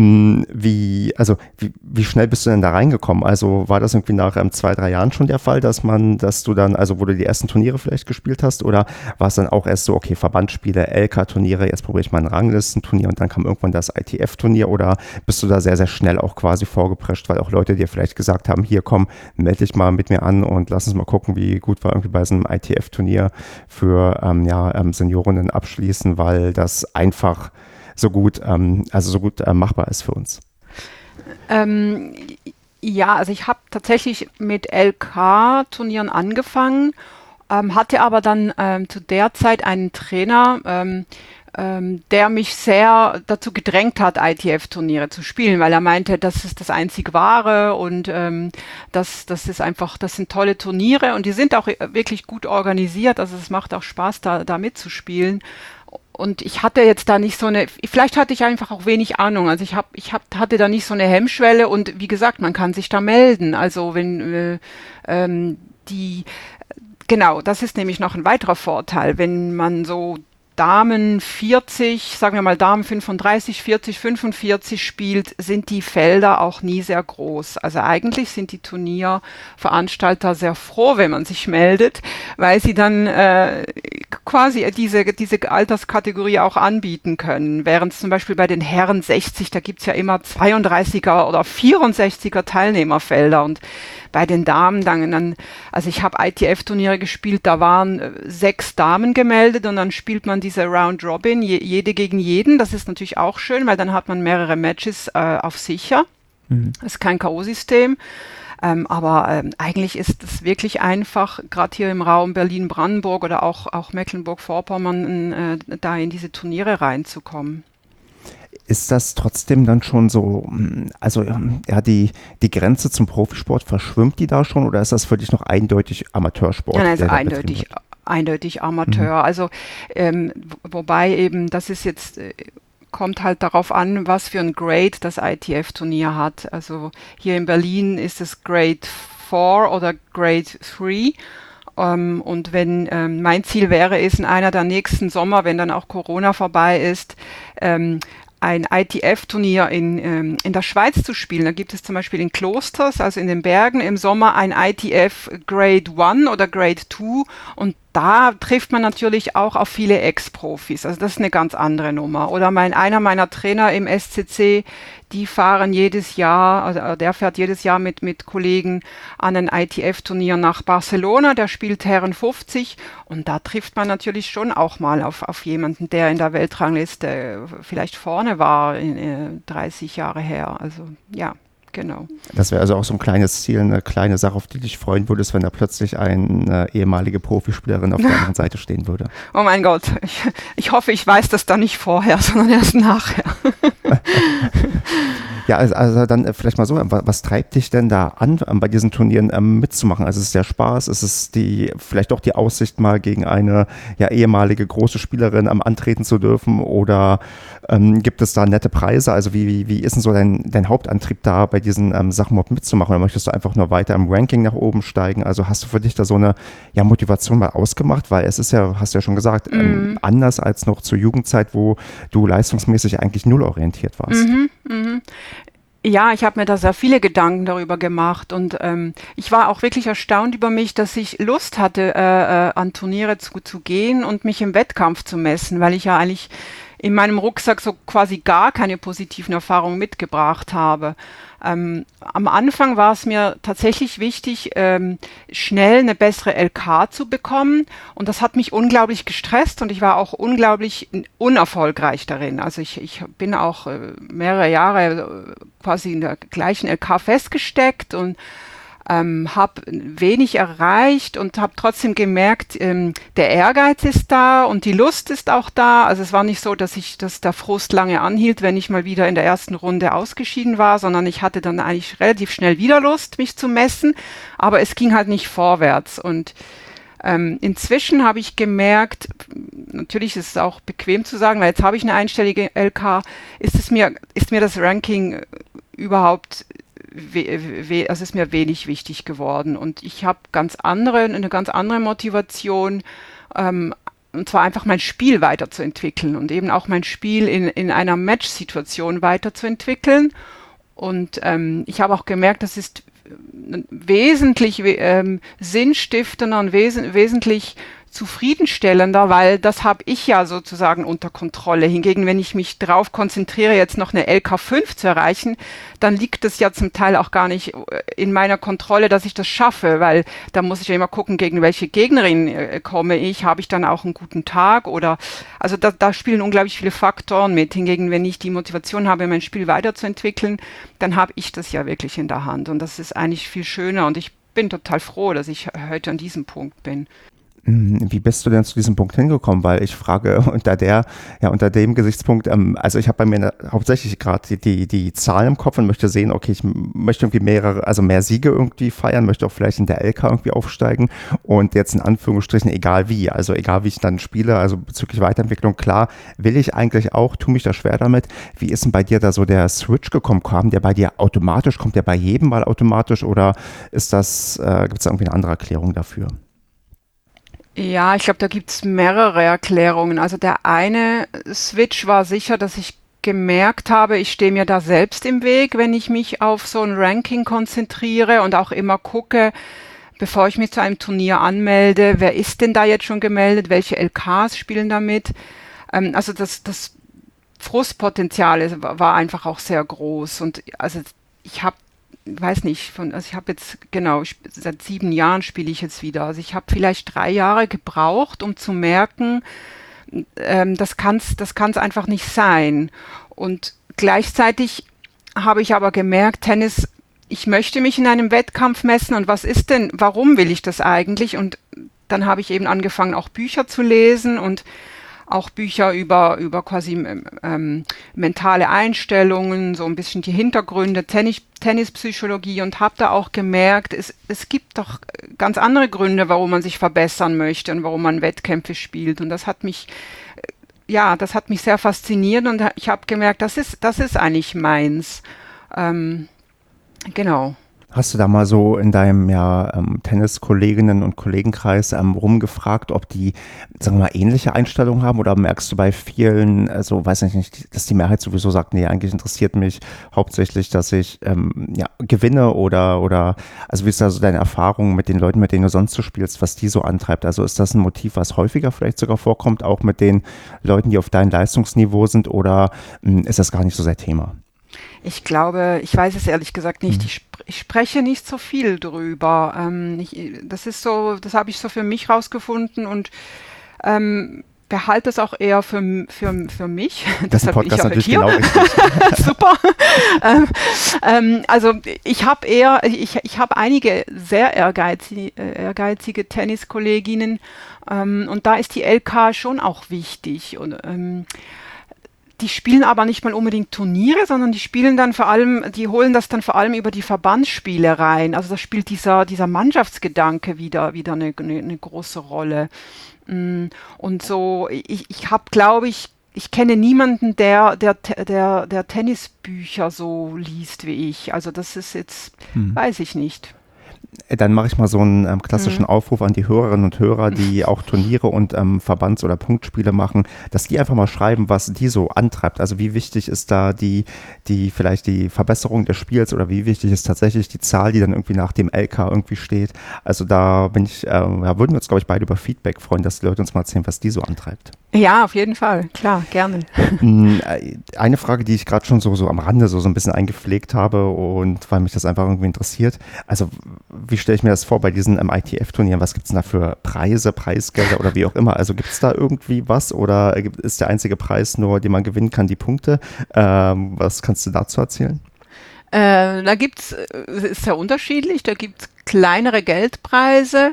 Wie schnell bist du denn da reingekommen? Also war das irgendwie nach 2, 3 Jahren schon der Fall, dass du dann, also wo du die ersten Turniere vielleicht gespielt hast oder war es dann auch erst so, okay, Verbandsspiele, LK-Turniere, jetzt probiere ich mal ein Ranglistenturnier und dann kam irgendwann das ITF-Turnier oder bist du da sehr, sehr schnell auch quasi vorgeprescht, weil auch Leute dir vielleicht gesagt haben, hier komm, melde dich mal mit mir an und lass uns mal gucken, wie gut wir irgendwie bei so einem ITF-Turnier für Seniorinnen abschließen, weil das einfach so gut, machbar ist für uns. Ähm, ja, also ich habe tatsächlich mit LK-Turnieren angefangen, hatte aber dann zu der Zeit einen Trainer, der mich sehr dazu gedrängt hat, ITF-Turniere zu spielen, weil er meinte, das ist das einzig Wahre und das ist einfach, das sind tolle Turniere und die sind auch wirklich gut organisiert, also es macht auch Spaß, da mitzuspielen. Und ich hatte jetzt da nicht so eine, vielleicht hatte ich einfach auch wenig Ahnung. Also hatte da nicht so eine Hemmschwelle und wie gesagt, man kann sich da melden. Also wenn die Genau, das ist nämlich noch ein weiterer Vorteil. Wenn man so Damen 40, sagen wir mal Damen 35, 40, 45 spielt, sind die Felder auch nie sehr groß. Also eigentlich sind die Turnierveranstalter sehr froh, wenn man sich meldet, weil sie dann quasi diese Alterskategorie auch anbieten können. Während zum Beispiel bei den Herren 60, da gibt's ja immer 32er oder 64er Teilnehmerfelder und bei den Damen also ich habe ITF-Turniere gespielt, da waren 6 Damen gemeldet und dann spielt man diese Round Robin, jede gegen jeden. Das ist natürlich auch schön, weil dann hat man mehrere Matches auf sicher. Das ist kein K.O.-System. Aber eigentlich ist es wirklich einfach, gerade hier im Raum Berlin-Brandenburg oder auch Mecklenburg-Vorpommern, da in diese Turniere reinzukommen. Ist das trotzdem dann schon so, also ja, die Grenze zum Profisport, verschwimmt die da schon oder ist das für dich noch eindeutig Amateursport? Ja, also eindeutig Amateur. Also wobei eben, das ist jetzt, kommt halt darauf an, was für ein Grade das ITF-Turnier hat. Also hier in Berlin ist es Grade 4 oder Grade 3. Und wenn mein Ziel wäre, ist in einer der nächsten Sommer, wenn dann auch Corona vorbei ist, ein ITF-Turnier in der Schweiz zu spielen. Da gibt es zum Beispiel in Klosters, also in den Bergen, im Sommer ein ITF Grade 1 oder Grade 2 und da trifft man natürlich auch auf viele Ex-Profis. Also das ist eine ganz andere Nummer. Oder einer meiner Trainer im SCC, die fahren jedes Jahr, also der fährt jedes Jahr mit Kollegen an ein ITF-Turnier nach Barcelona, der spielt Herren 50 und da trifft man natürlich schon auch mal auf jemanden, der in der Weltrangliste vielleicht vorne war, 30 Jahre her. Also ja. Genau. Das wäre also auch so ein kleines Ziel, eine kleine Sache, auf die dich freuen würdest, wenn da plötzlich eine ehemalige Profispielerin auf der anderen Seite stehen würde. Oh mein Gott, ich hoffe, ich weiß das dann nicht vorher, sondern erst nachher. Ja, also dann vielleicht mal so, was treibt dich denn da an, bei diesen Turnieren mitzumachen? Also ist es der Spaß, ist es vielleicht auch die Aussicht, mal gegen eine ja, ehemalige große Spielerin antreten zu dürfen oder gibt es da nette Preise? Also wie ist denn so dein Hauptantrieb da, bei diesen Sachen überhaupt mitzumachen? Oder möchtest du einfach nur weiter im Ranking nach oben steigen? Also hast du für dich da so eine ja, Motivation mal ausgemacht? Weil es ist ja, hast du ja schon gesagt, anders als noch zur Jugendzeit, wo du leistungsmäßig eigentlich null orientiert warst. Ja, ich habe mir da sehr viele Gedanken darüber gemacht und ich war auch wirklich erstaunt über mich, dass ich Lust hatte, an Turniere zu gehen und mich im Wettkampf zu messen, weil ich ja eigentlich in meinem Rucksack so quasi gar keine positiven Erfahrungen mitgebracht habe. Am Anfang war es mir tatsächlich wichtig, schnell eine bessere LK zu bekommen. Und das hat mich unglaublich gestresst und ich war auch unglaublich unerfolgreich darin. Also ich bin auch mehrere Jahre quasi in der gleichen LK festgesteckt und habe wenig erreicht und habe trotzdem gemerkt, der Ehrgeiz ist da und die Lust ist auch da. Also es war nicht so, dass der Frust lange anhielt, wenn ich mal wieder in der ersten Runde ausgeschieden war, sondern ich hatte dann eigentlich relativ schnell wieder Lust, mich zu messen, aber es ging halt nicht vorwärts. Und inzwischen habe ich gemerkt, natürlich ist es auch bequem zu sagen, weil jetzt habe ich eine einstellige LK, ist mir das Ranking überhaupt also ist mir wenig wichtig geworden und ich habe eine ganz andere Motivation, und zwar einfach mein Spiel weiterzuentwickeln und eben auch mein Spiel in einer Match-Situation weiterzuentwickeln. Und ich habe auch gemerkt, das ist wesentlich sinnstiftender und wesentlich zufriedenstellender, weil das habe ich ja sozusagen unter Kontrolle. Hingegen, wenn ich mich darauf konzentriere, jetzt noch eine LK5 zu erreichen, dann liegt es ja zum Teil auch gar nicht in meiner Kontrolle, dass ich das schaffe, weil da muss ich ja immer gucken, gegen welche Gegnerin komme ich, habe ich dann auch einen guten Tag oder, also da spielen unglaublich viele Faktoren mit. Hingegen, wenn ich die Motivation habe, mein Spiel weiterzuentwickeln, dann habe ich das ja wirklich in der Hand und das ist eigentlich viel schöner und ich bin total froh, dass ich heute an diesem Punkt bin. Wie bist du denn zu diesem Punkt hingekommen? Weil ich frage unter dem Gesichtspunkt, also ich habe bei mir hauptsächlich gerade die Zahlen im Kopf und möchte sehen, okay, ich möchte irgendwie mehr Siege irgendwie feiern, möchte auch vielleicht in der LK irgendwie aufsteigen und jetzt in Anführungsstrichen egal wie ich dann spiele, also bezüglich Weiterentwicklung, klar, will ich eigentlich auch, tue mich da schwer damit. Wie ist denn bei dir da so der Switch gekommen? Kommt der bei jedem mal automatisch oder gibt es da irgendwie eine andere Erklärung dafür? Ja, ich glaube, da gibt's mehrere Erklärungen. Also der eine Switch war sicher, dass ich gemerkt habe, ich stehe mir da selbst im Weg, wenn ich mich auf so ein Ranking konzentriere und auch immer gucke, bevor ich mich zu einem Turnier anmelde, wer ist denn da jetzt schon gemeldet, welche LKs spielen da mit. Also das Frustpotenzial war einfach auch sehr groß. Und also ich habe weiß nicht, also ich habe jetzt, genau, seit 7 Jahren spiele ich jetzt wieder. Also ich habe vielleicht 3 Jahre gebraucht, um zu merken, das kann's einfach nicht sein. Und gleichzeitig habe ich aber gemerkt, Tennis, ich möchte mich in einem Wettkampf messen und warum will ich das eigentlich? Und dann habe ich eben angefangen, auch Bücher zu lesen und auch Bücher über quasi mentale Einstellungen, so ein bisschen die Hintergründe, Tennispsychologie und habe da auch gemerkt, es gibt doch ganz andere Gründe, warum man sich verbessern möchte und warum man Wettkämpfe spielt. Und das hat mich sehr fasziniert und ich habe gemerkt, das ist eigentlich meins. Genau. Hast du da mal so in deinem Tenniskolleginnen und Kollegenkreis rumgefragt, ob die, sagen wir mal, ähnliche Einstellungen haben oder merkst du bei vielen, also weiß ich nicht, dass die Mehrheit sowieso sagt, nee, eigentlich interessiert mich hauptsächlich, dass ich gewinne oder also wie ist da so deine Erfahrung mit den Leuten, mit denen du sonst so spielst, was die so antreibt? Also ist das ein Motiv, was häufiger vielleicht sogar vorkommt, auch mit den Leuten, die auf deinem Leistungsniveau sind oder ist das gar nicht so sehr Thema? Ich glaube, ich weiß es ehrlich gesagt nicht. Ich spreche nicht so viel drüber. Das habe ich so für mich rausgefunden und behalte es auch eher für mich. Das ist ein Deshalb bin ich Podcast auch natürlich hier. genau richtig. Super. Also ich habe einige sehr ehrgeizige Tenniskolleginnen und da ist die LK schon auch wichtig und die spielen aber nicht mal unbedingt Turniere, sondern die holen das dann vor allem über die Verbandsspiele rein. Also da spielt dieser Mannschaftsgedanke wieder eine große Rolle. Und so, ich habe, glaube ich kenne niemanden, der Tennisbücher so liest wie ich. Also das ist jetzt, weiß ich nicht. Dann mache ich mal so einen klassischen Aufruf an die Hörerinnen und Hörer, die auch Turniere und Verbands- oder Punktspiele machen, dass die einfach mal schreiben, was die so antreibt. Also wie wichtig ist da vielleicht die Verbesserung des Spiels oder wie wichtig ist tatsächlich die Zahl, die dann irgendwie nach dem LK irgendwie steht. Also da würden wir uns, glaube ich, beide über Feedback freuen, dass die Leute uns mal erzählen, was die so antreibt. Ja, auf jeden Fall, klar, gerne. Eine Frage, die ich gerade schon so am Rande so ein bisschen eingepflegt habe und weil mich das einfach irgendwie interessiert. Also wie stelle ich mir das vor bei diesen ITF-Turnieren? Was gibt es denn da für Preise, Preisgelder oder wie auch immer? Also gibt es da irgendwie was oder ist der einzige Preis nur, den man gewinnen kann, die Punkte? Was kannst du dazu erzählen? Da ist sehr unterschiedlich, da gibt es kleinere Geldpreise.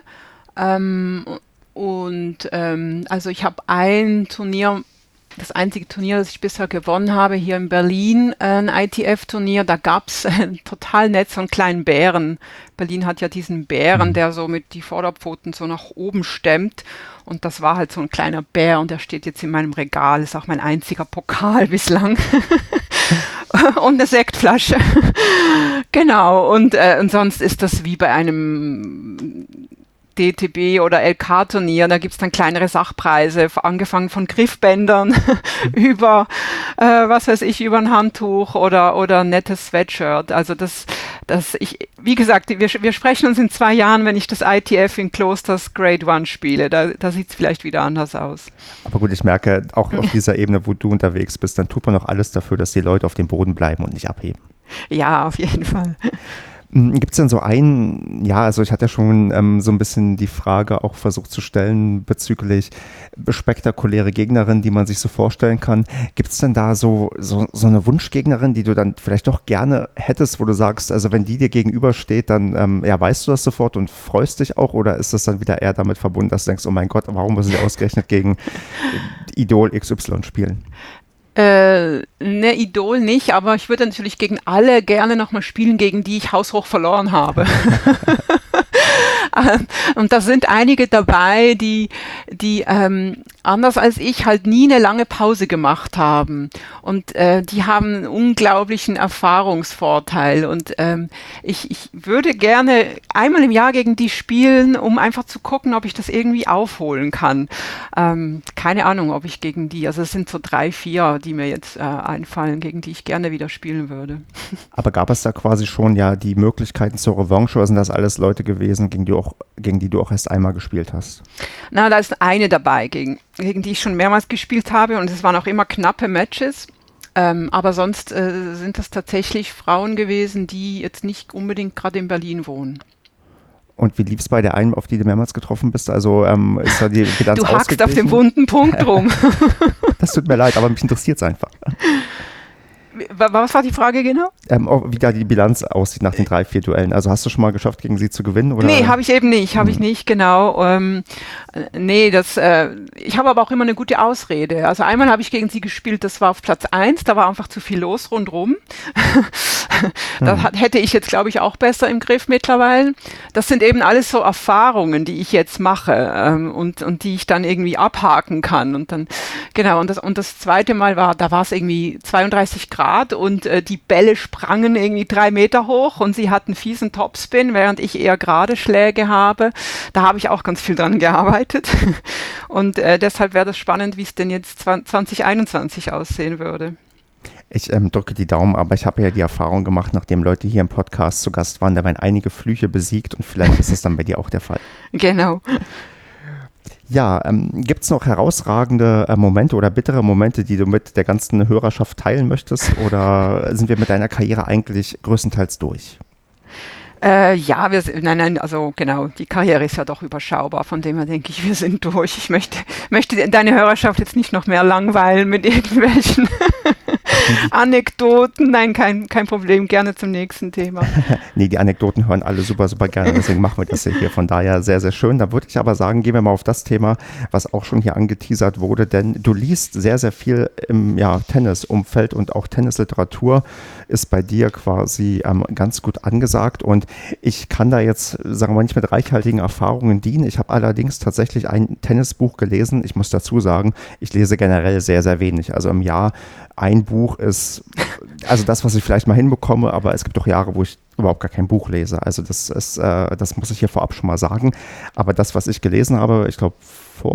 Also ich habe ein Turnier, das einzige Turnier, das ich bisher gewonnen habe, hier in Berlin, ein ITF-Turnier, da gab es total nett so einen kleinen Bären. Berlin hat ja diesen Bären, der so mit die Vorderpfoten so nach oben stemmt. Und das war halt so ein kleiner Bär und der steht jetzt in meinem Regal, ist auch mein einziger Pokal bislang. Und eine Sektflasche. Genau, und sonst ist das wie bei einem DTB oder LK-Turnier, da gibt es dann kleinere Sachpreise, angefangen von Griffbändern über, über ein Handtuch oder ein nettes Sweatshirt. Also wie gesagt, wir sprechen uns in 2 Jahren, wenn ich das ITF in Klosters Grade 1 spiele. Da sieht es vielleicht wieder anders aus. Aber gut, ich merke, auch auf dieser Ebene, wo du unterwegs bist, dann tut man auch alles dafür, dass die Leute auf dem Boden bleiben und nicht abheben. Ja, auf jeden Fall. Gibt es denn so also ich hatte ja schon so ein bisschen die Frage auch versucht zu stellen bezüglich spektakuläre Gegnerin, die man sich so vorstellen kann. Gibt es denn da so eine Wunschgegnerin, die du dann vielleicht doch gerne hättest, wo du sagst, also wenn die dir gegenübersteht, dann weißt du das sofort und freust dich auch oder ist das dann wieder eher damit verbunden, dass du denkst, oh mein Gott, warum muss ich ausgerechnet gegen Idol XY spielen? Idol nicht, aber ich würde natürlich gegen alle gerne nochmal spielen, gegen die ich haushoch verloren habe. Und da sind einige dabei, die anders als ich halt nie eine lange Pause gemacht haben. Und die haben einen unglaublichen Erfahrungsvorteil. Und ich würde gerne einmal im Jahr gegen die spielen, um einfach zu gucken, ob ich das irgendwie aufholen kann. Keine Ahnung, ob ich gegen die, also es sind so 3, 4, die mir jetzt einfallen, gegen die ich gerne wieder spielen würde. Aber gab es da quasi schon die Möglichkeiten zur Revanche oder sind das alles Leute gewesen, gegen die du auch erst einmal gespielt hast? Na, da ist eine dabei, gegen die ich schon mehrmals gespielt habe und es waren auch immer knappe Matches. Aber sonst sind das tatsächlich Frauen gewesen, die jetzt nicht unbedingt gerade in Berlin wohnen. Und wie lief es bei der einen, auf die du mehrmals getroffen bist? Also ist da die Bilanz Du hackst auf dem wunden Punkt rum. Das tut mir leid, aber mich interessiert es einfach. Was war die Frage genau? Wie da die Bilanz aussieht nach den 3, 4 Duellen. Also hast du schon mal geschafft, gegen sie zu gewinnen? Oder? Nee, habe ich eben nicht. Habe ich nicht, genau. Ich habe aber auch immer eine gute Ausrede. Also einmal habe ich gegen sie gespielt, das war auf Platz 1, da war einfach zu viel los rundrum. Hätte ich jetzt, glaube ich, auch besser im Griff mittlerweile. Das sind eben alles so Erfahrungen, die ich jetzt mache und die ich dann irgendwie abhaken kann. Und dann, genau, und das zweite Mal da war es irgendwie 32 Grad und die Bälle sprangen irgendwie 3 Meter hoch und sie hatten fiesen Topspin, während ich eher gerade Schläge habe. Da habe ich auch ganz viel dran gearbeitet. Und deshalb wäre das spannend, wie es denn jetzt 2021 aussehen würde. Ich drücke die Daumen, aber ich habe ja die Erfahrung gemacht, nachdem Leute hier im Podcast zu Gast waren, da werden einige Flüche besiegt und vielleicht ist es dann bei dir auch der Fall. Genau. Ja, gibt es noch herausragende Momente oder bittere Momente, die du mit der ganzen Hörerschaft teilen möchtest oder sind wir mit deiner Karriere eigentlich größtenteils durch? Nein, also genau, die Karriere ist ja doch überschaubar, von dem her denke ich, wir sind durch. Ich möchte deine Hörerschaft jetzt nicht noch mehr langweilen mit irgendwelchen Anekdoten, nein, kein Problem, gerne zum nächsten Thema. Nee, die Anekdoten hören alle super, super gerne, deswegen machen wir das hier. Von daher sehr, sehr schön. Da würde ich aber sagen, gehen wir mal auf das Thema, was auch schon hier angeteasert wurde, denn du liest sehr, sehr viel im Tennisumfeld und auch Tennisliteratur ist bei dir quasi ganz gut angesagt und ich kann da jetzt, sagen wir mal, nicht mit reichhaltigen Erfahrungen dienen. Ich habe allerdings tatsächlich ein Tennisbuch gelesen. Ich muss dazu sagen, ich lese generell sehr, sehr wenig. Also im Jahr ein Buch ist, also das, was ich vielleicht mal hinbekomme, aber es gibt auch Jahre, wo ich überhaupt gar kein Buch lese. Also das muss ich hier vorab schon mal sagen. Aber das, was ich gelesen habe, ich glaube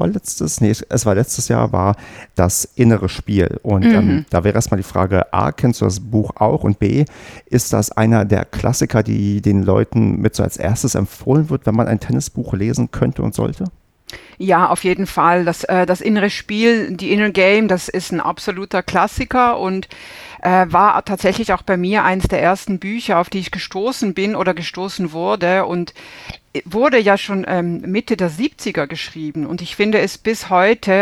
es war letztes Jahr, war das innere Spiel. Und da wäre erstmal die Frage, A, kennst du das Buch auch? Und B, ist das einer der Klassiker, die den Leuten mit so als erstes empfohlen wird, wenn man ein Tennisbuch lesen könnte und sollte? Ja, auf jeden Fall. Das innere Spiel, die Inner Game, das ist ein absoluter Klassiker und war tatsächlich auch bei mir eines der ersten Bücher, auf die ich gestoßen bin oder gestoßen wurde und wurde ja schon Mitte der 70er geschrieben und ich finde es bis heute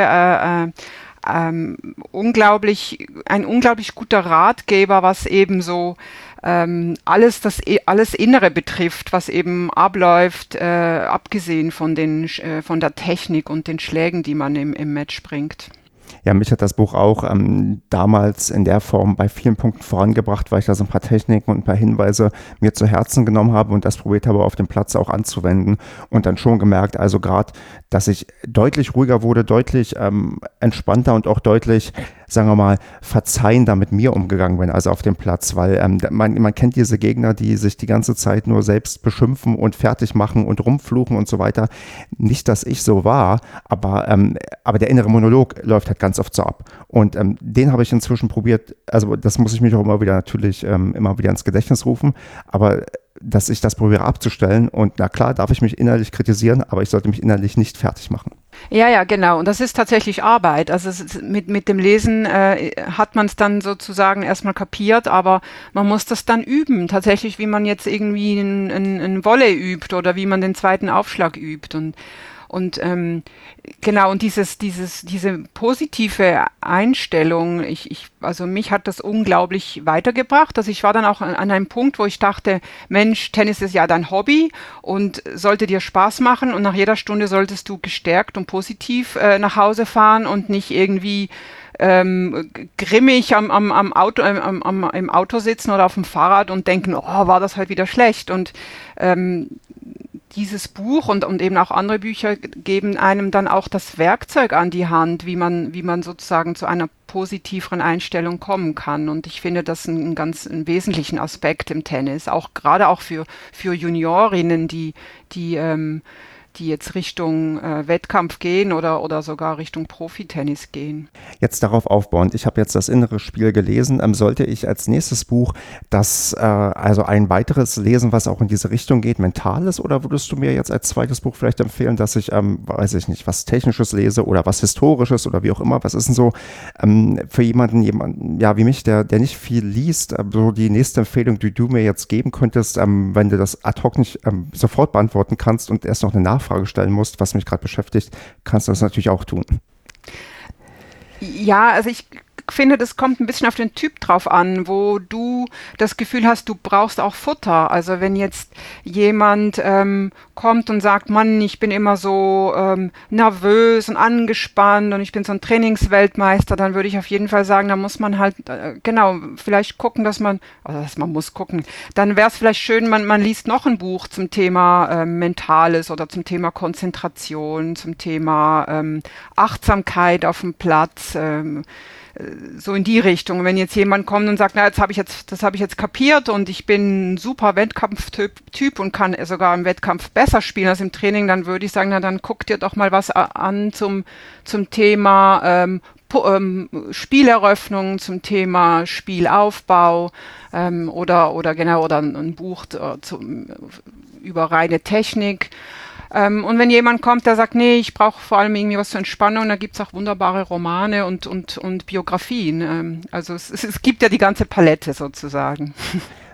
ein unglaublich guter Ratgeber, was eben so alles Innere betrifft, was eben abläuft, abgesehen von von der Technik und den Schlägen, die man im Match bringt. Ja, mich hat das Buch auch damals in der Form bei vielen Punkten vorangebracht, weil ich da so ein paar Techniken und ein paar Hinweise mir zu Herzen genommen habe und das probiert habe, auf dem Platz auch anzuwenden und dann schon gemerkt, also gerade, dass ich deutlich ruhiger wurde, deutlich entspannter und auch deutlich, sagen wir mal, verzeihender mit mir umgegangen bin, also auf dem Platz, weil man kennt diese Gegner, die sich die ganze Zeit nur selbst beschimpfen und fertig machen und rumfluchen und so weiter. Nicht, dass ich so war, aber der innere Monolog läuft halt ganz oft so ab. Und den habe ich inzwischen probiert, also das muss ich mich auch immer wieder natürlich immer wieder ins Gedächtnis rufen, aber dass ich das probiere abzustellen und na klar, darf ich mich innerlich kritisieren, aber ich sollte mich innerlich nicht fertig machen. Ja, genau. Und das ist tatsächlich Arbeit. Also mit dem Lesen hat man es dann sozusagen erstmal kapiert, aber man muss das dann üben. Tatsächlich, wie man jetzt irgendwie ein Volley übt oder wie man den zweiten Aufschlag übt. Und genau, und diese positive Einstellung, also mich hat das unglaublich weitergebracht. Also ich war dann auch an einem Punkt, wo ich dachte, Mensch, Tennis ist ja dein Hobby und sollte dir Spaß machen und nach jeder Stunde solltest du gestärkt und positiv nach Hause fahren und nicht irgendwie grimmig im Auto sitzen oder auf dem Fahrrad und denken, oh, war das heute wieder schlecht. Und dieses Buch und eben auch andere Bücher geben einem dann auch das Werkzeug an die Hand, wie man sozusagen zu einer positiveren Einstellung kommen kann. Und ich finde das einen wesentlichen Aspekt im Tennis, auch gerade auch für Juniorinnen, die jetzt Richtung Wettkampf gehen oder sogar Richtung Profitennis gehen. Jetzt darauf aufbauend, ich habe jetzt das innere Spiel gelesen, sollte ich als nächstes Buch also ein weiteres lesen, was auch in diese Richtung geht, Mentales, oder würdest du mir jetzt als zweites Buch vielleicht empfehlen, dass ich, weiß ich nicht, was Technisches lese oder was Historisches oder wie auch immer, was ist denn so für jemanden, ja, wie mich, der nicht viel liest, so die nächste Empfehlung, die du mir jetzt geben könntest, wenn du das ad hoc nicht sofort beantworten kannst und erst noch eine Nachfrage stellen musst, was mich gerade beschäftigt, kannst du das natürlich auch tun. Ja, also ich finde, das kommt ein bisschen auf den Typ drauf an, wo du das Gefühl hast, du brauchst auch Futter. Also wenn jetzt jemand kommt und sagt, Mann, ich bin immer so nervös und angespannt und ich bin so ein Trainingsweltmeister, dann würde ich auf jeden Fall sagen, da muss man halt, vielleicht gucken, dann wäre es vielleicht schön, man liest noch ein Buch zum Thema Mentales oder zum Thema Konzentration, zum Thema Achtsamkeit auf dem Platz, so in die Richtung. Wenn jetzt jemand kommt und sagt, na, das habe ich jetzt kapiert und ich bin ein super Wettkampftyp und kann sogar im Wettkampf besser spielen als im Training, dann würde ich sagen, na, dann guck dir doch mal was an zum Thema Spieleröffnung, zum Thema Spielaufbau oder ein Buch über reine Technik. Und wenn jemand kommt, der sagt, nee, ich brauche vor allem irgendwie was zur Entspannung, da gibt's auch wunderbare Romane und Biografien. Also es gibt ja die ganze Palette sozusagen.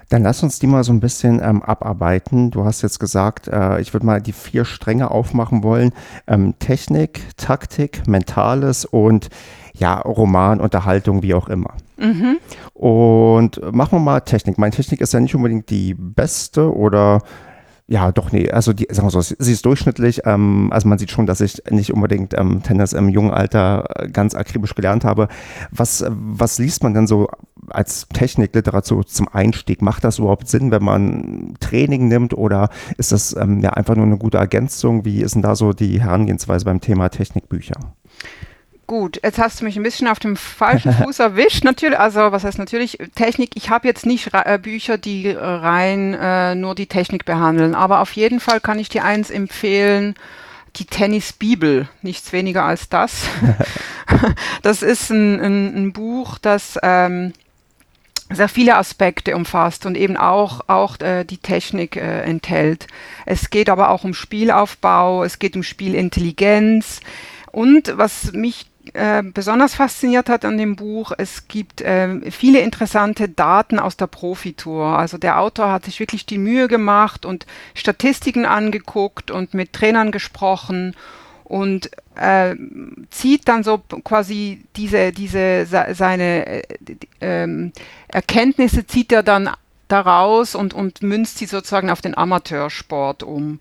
Dann lass uns die mal so ein bisschen abarbeiten. Du hast jetzt gesagt, ich würde mal die 4 Stränge aufmachen wollen. Technik, Taktik, Mentales und ja, Roman, Unterhaltung, wie auch immer. Mhm. Und machen wir mal Technik. Meine Technik ist ja nicht unbedingt die beste oder ja, doch, nee, also die, sagen wir so, sie ist durchschnittlich. Also man sieht schon, dass ich nicht unbedingt Tennis im jungen Alter ganz akribisch gelernt habe. Was liest man denn so als Technikliteratur zum Einstieg? Macht das überhaupt Sinn, wenn man Training nimmt oder ist das ja einfach nur eine gute Ergänzung? Wie ist denn da so die Herangehensweise beim Thema Technikbücher? Gut, jetzt hast du mich ein bisschen auf dem falschen Fuß erwischt. Natürlich, also was heißt natürlich Technik? Ich habe jetzt nicht Bücher, die rein nur die Technik behandeln, aber auf jeden Fall kann ich dir eins empfehlen, die Tennisbibel, nichts weniger als das. Das ist ein Buch, das sehr viele Aspekte umfasst und eben auch die Technik enthält. Es geht aber auch um Spielaufbau, es geht um Spielintelligenz und was mich besonders fasziniert hat an dem Buch, es gibt viele interessante Daten aus der Profitour. Also der Autor hat sich wirklich die Mühe gemacht und Statistiken angeguckt und mit Trainern gesprochen und zieht dann so quasi seine Erkenntnisse zieht er dann daraus und münzt sie sozusagen auf den Amateursport um.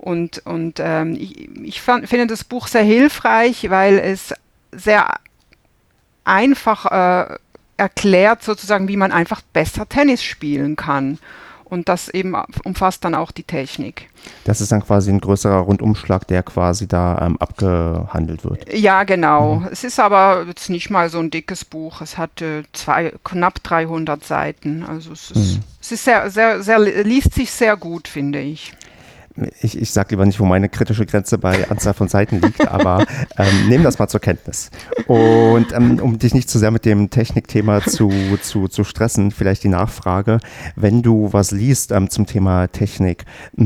Ich finde das Buch sehr hilfreich, weil es sehr einfach erklärt sozusagen, wie man einfach besser Tennis spielen kann. Und das eben umfasst dann auch die Technik. Das ist dann quasi ein größerer Rundumschlag, der quasi da abgehandelt wird. Ja, genau. Es ist aber jetzt nicht mal so ein dickes Buch. Es hat knapp 300 Seiten. Also es ist liest sich sehr gut, finde ich. Ich sage lieber nicht, wo meine kritische Grenze bei Anzahl von Seiten liegt, aber nehmen das mal zur Kenntnis. Und um dich nicht zu sehr mit dem Technikthema zu stressen, vielleicht die Nachfrage, wenn du was liest zum Thema Technik,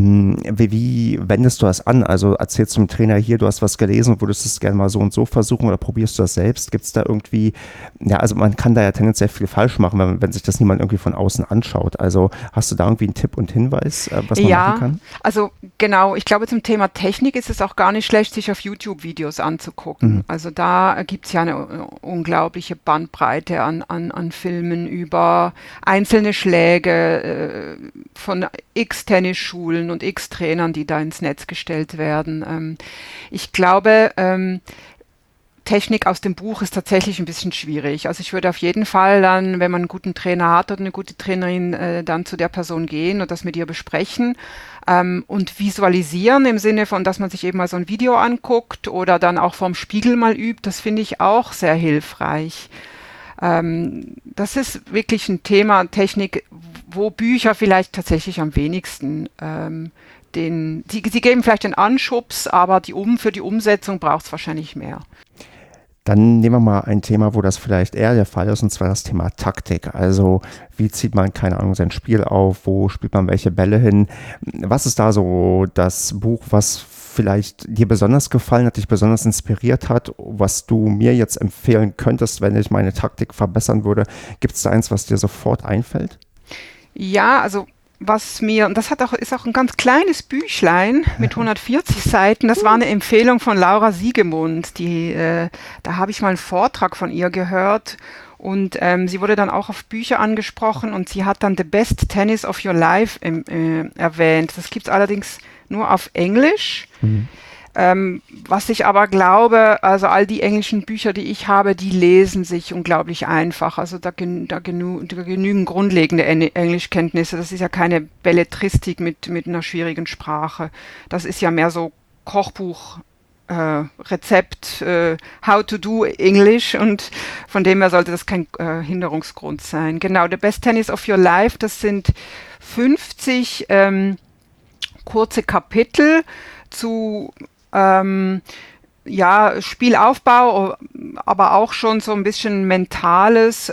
wie wendest du das an? Also erzählst du dem Trainer hier, du hast was gelesen, würdest du es gerne mal so und so versuchen oder probierst du das selbst? Gibt es da irgendwie, ja, also man kann da ja tendenziell viel falsch machen, wenn sich das niemand irgendwie von außen anschaut. Also hast du da irgendwie einen Tipp und Hinweis, was man machen kann? Also genau, ich glaube, zum Thema Technik ist es auch gar nicht schlecht, sich auf YouTube-Videos anzugucken. Mhm. Also da gibt es ja eine unglaubliche Bandbreite an Filmen über einzelne Schläge von X-Tennisschulen und X-Trainern, die da ins Netz gestellt werden. Ich glaube, Technik aus dem Buch ist tatsächlich ein bisschen schwierig. Also ich würde auf jeden Fall dann, wenn man einen guten Trainer hat oder eine gute Trainerin, dann zu der Person gehen und das mit ihr besprechen und visualisieren im Sinne von, dass man sich eben mal so ein Video anguckt oder dann auch vorm Spiegel mal übt. Das finde ich auch sehr hilfreich. Das ist wirklich ein Thema Technik, wo Bücher vielleicht tatsächlich am wenigsten sie geben vielleicht den Anschubs, aber für die Umsetzung braucht es wahrscheinlich mehr. Dann nehmen wir mal ein Thema, wo das vielleicht eher der Fall ist, und zwar das Thema Taktik. Also wie zieht man, keine Ahnung, sein Spiel auf, wo spielt man welche Bälle hin? Was ist da so das Buch, was vielleicht dir besonders gefallen hat, dich besonders inspiriert hat, was du mir jetzt empfehlen könntest, wenn ich meine Taktik verbessern würde? Gibt es da eins, was dir sofort einfällt? Ja, also und das ist auch ein ganz kleines Büchlein mit 140 Seiten. Das war eine Empfehlung von Laura Siegemund. Da habe ich mal einen Vortrag von ihr gehört und sie wurde dann auch auf Bücher angesprochen und sie hat dann The Best Tennis of Your Life erwähnt. Das gibt es allerdings nur auf Englisch. Mhm. Was ich aber glaube, also all die englischen Bücher, die ich habe, die lesen sich unglaublich einfach. Also da genügen grundlegende Englischkenntnisse. Das ist ja keine Belletristik mit einer schwierigen Sprache. Das ist ja mehr so Kochbuch, Rezept, how to do English und von dem her sollte das kein Hinderungsgrund sein. Genau, The Best Tennis of Your Life, das sind 50 kurze Kapitel zu Spielaufbau, aber auch schon so ein bisschen Mentales,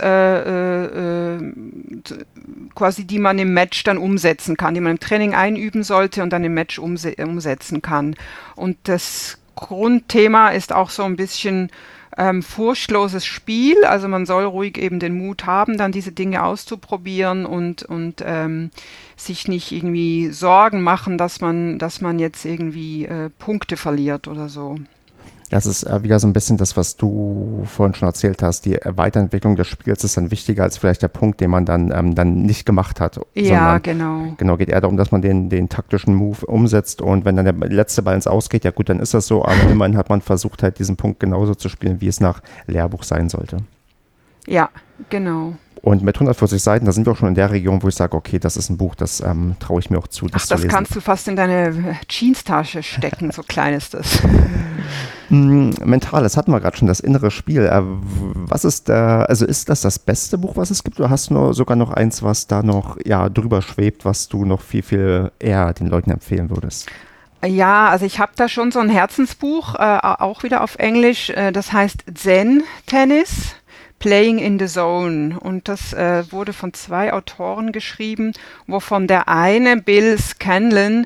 quasi die man im Match dann umsetzen kann, die man im Training einüben sollte und dann im Match umsetzen kann. Und das Grundthema ist auch so ein bisschen furchtloses Spiel. Also man soll ruhig eben den Mut haben, dann diese Dinge auszuprobieren und sich nicht irgendwie Sorgen machen, dass man jetzt irgendwie Punkte verliert oder so. Das ist wieder so ein bisschen das, was du vorhin schon erzählt hast. Die Weiterentwicklung des Spiels ist dann wichtiger als vielleicht der Punkt, den man dann nicht gemacht hat. Ja, genau. Genau, geht eher darum, dass man den taktischen Move umsetzt und wenn dann der letzte Ball ins Ausgeht, ja gut, dann ist das so, aber immerhin hat man versucht, halt diesen Punkt genauso zu spielen, wie es nach Lehrbuch sein sollte. Ja, genau. Und mit 140 Seiten, da sind wir auch schon in der Region, wo ich sage, okay, das ist ein Buch, das traue ich mir auch zu, das zu lesen. Das kannst du fast in deine Jeanstasche stecken, so klein ist das. Mental, das hatten wir gerade schon, das innere Spiel. Was ist, also ist das beste Buch, was es gibt, oder hast du sogar noch eins, was da noch drüber schwebt, was du noch viel, viel eher den Leuten empfehlen würdest? Ja, also ich habe da schon so ein Herzensbuch, auch wieder auf Englisch, das heißt Zen Tennis. Playing in the Zone, und das wurde von 2 Autoren geschrieben, wovon der eine, Bill Scanlon,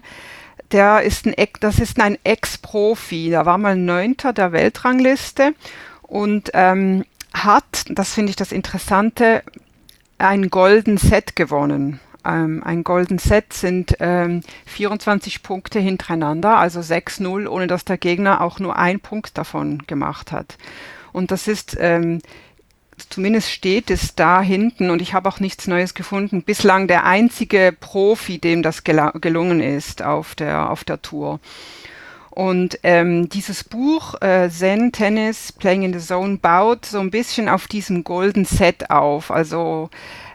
das ist ein Ex-Profi, der war mal 9. der Weltrangliste und hat, das finde ich das Interessante, ein Golden Set gewonnen. Ein Golden Set sind 24 Punkte hintereinander, also 6-0, ohne dass der Gegner auch nur einen Punkt davon gemacht hat. Und das ist zumindest steht es da hinten, und ich habe auch nichts Neues gefunden, bislang der einzige Profi, dem das gelungen ist auf der Tour. Und dieses Buch Zen Tennis Playing in the Zone baut so ein bisschen auf diesem Golden Set auf. Also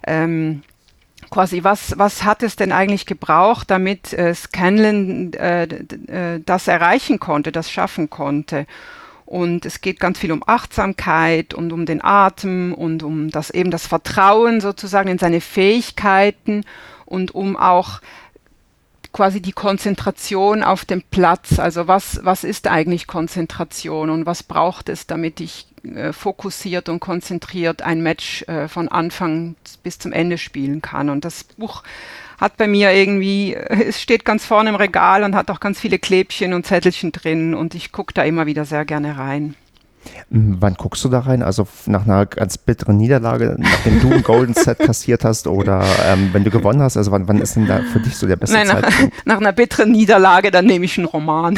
quasi, was hat es denn eigentlich gebraucht, damit Scanlon das erreichen konnte, das schaffen konnte? Und es geht ganz viel um Achtsamkeit und um den Atem und um das Vertrauen sozusagen in seine Fähigkeiten und um auch quasi die Konzentration auf dem Platz. Also was ist eigentlich Konzentration und was braucht es, damit ich fokussiert und konzentriert ein Match von Anfang bis zum Ende spielen kann. Und das Buch hat bei mir irgendwie, es steht ganz vorne im Regal und hat auch ganz viele Klebchen und Zettelchen drin, und ich gucke da immer wieder sehr gerne rein. Wann guckst du da rein? Also nach einer ganz bitteren Niederlage, nachdem du ein Golden Set kassiert hast, oder wenn du gewonnen hast? Also wann ist denn da für dich so der beste Zeitpunkt? Nach einer bitteren Niederlage, dann nehme ich einen Roman.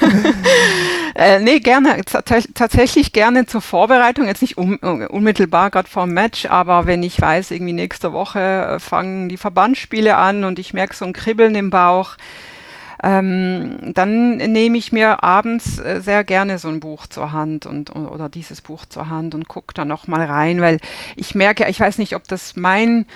Nee, gerne, tatsächlich gerne zur Vorbereitung, jetzt nicht unmittelbar gerade vor dem Match, aber wenn ich weiß, irgendwie nächste Woche fangen die Verbandsspiele an und ich merke so ein Kribbeln im Bauch, dann nehme ich mir abends sehr gerne so ein Buch zur Hand oder dieses Buch zur Hand und gucke da noch mal rein, weil ich merke, ich weiß nicht, ob das mein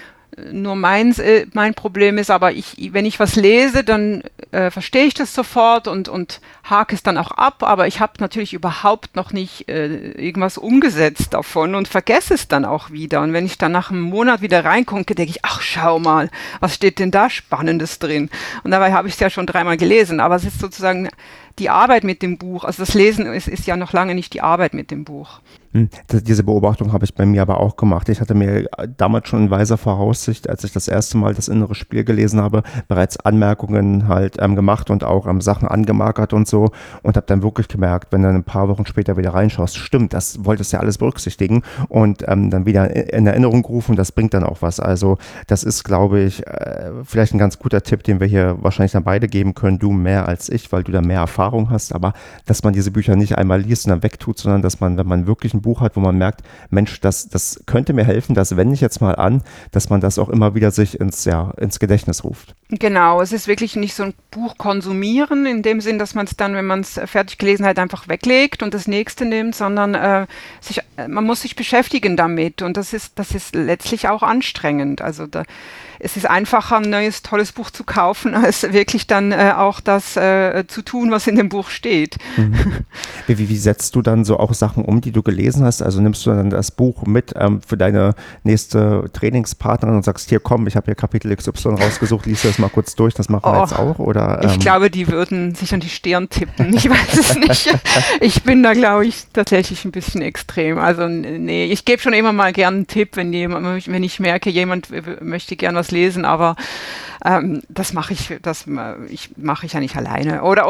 Problem ist, aber wenn ich was lese, dann verstehe ich das sofort und hake es dann auch ab, aber ich habe natürlich überhaupt noch nicht irgendwas umgesetzt davon und vergesse es dann auch wieder. Und wenn ich dann nach einem Monat wieder reingucke, denke ich, ach, schau mal, was steht denn da Spannendes drin? Und dabei habe ich es ja schon 3-mal gelesen, aber es ist sozusagen die Arbeit mit dem Buch. Also das Lesen ist ja noch lange nicht die Arbeit mit dem Buch. Diese Beobachtung habe ich bei mir aber auch gemacht. Ich hatte mir damals schon in weiser Voraussicht, als ich das erste Mal das innere Spiel gelesen habe, bereits Anmerkungen halt gemacht und auch Sachen angemarkert und so, und habe dann wirklich gemerkt, wenn du dann ein paar Wochen später wieder reinschaust, stimmt, das wolltest du ja alles berücksichtigen und dann wieder in Erinnerung gerufen, das bringt dann auch was. Also das ist, glaube ich, vielleicht ein ganz guter Tipp, den wir hier wahrscheinlich dann beide geben können, du mehr als ich, weil du da mehr Erfahrung hast, aber dass man diese Bücher nicht einmal liest und dann wegtut, sondern dass man, wenn man wirklich ein Buch hat, wo man merkt, Mensch, das könnte mir helfen, das wende ich jetzt mal an, dass man das auch immer wieder sich ins Gedächtnis ruft. Genau, es ist wirklich nicht so ein Buch konsumieren, in dem Sinn, dass man es dann, wenn man es fertig gelesen hat, einfach weglegt und das nächste nimmt, sondern man muss sich beschäftigen damit, und das ist letztlich auch anstrengend. Also es ist einfacher, ein neues, tolles Buch zu kaufen, als wirklich dann auch das zu tun, was in dem Buch steht. Mhm. Wie setzt du dann so auch Sachen um, die du gelesen hast? Also nimmst du dann das Buch mit für deine nächste Trainingspartnerin und sagst, hier komm, ich habe hier Kapitel XY rausgesucht, liest das mal kurz durch, das machen wir jetzt auch? Oder, ich glaube, die würden sich an die Stirn tippen. Ich weiß es nicht. Ich bin da, glaube ich, tatsächlich ein bisschen extrem. Also nee, ich gebe schon immer mal gern einen Tipp, wenn ich merke, jemand möchte gern was lesen, aber das mache ich ja nicht alleine. Oder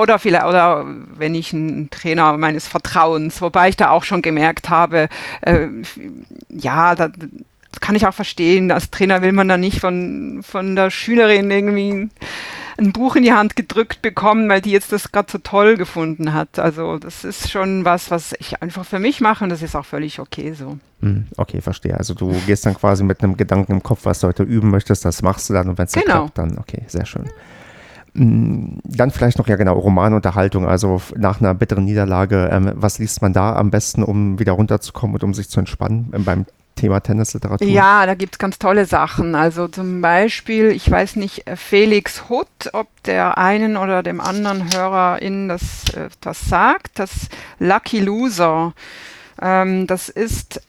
oder wenn ich einen Trainer meines Vertrauens, wobei ich da auch schon gemerkt habe, ja, das kann ich auch verstehen. Als Trainer will man da nicht von der Schülerin irgendwie ein Buch in die Hand gedrückt bekommen, weil die jetzt das gerade so toll gefunden hat. Also das ist schon was ich einfach für mich mache und das ist auch völlig okay so. Okay, verstehe. Also du gehst dann quasi mit einem Gedanken im Kopf, was du heute üben möchtest, das machst du dann und wenn es dann klappt, dann okay, sehr schön. Dann vielleicht noch, ja genau, Romanunterhaltung, also nach einer bitteren Niederlage, was liest man da am besten, um wieder runterzukommen und um sich zu entspannen beim Thema Tennisliteratur? Ja, da gibt's ganz tolle Sachen. Also zum Beispiel, ich weiß nicht, Felix Hutt, ob der einen oder dem anderen HörerInnen das sagt, das Lucky Loser. Das ist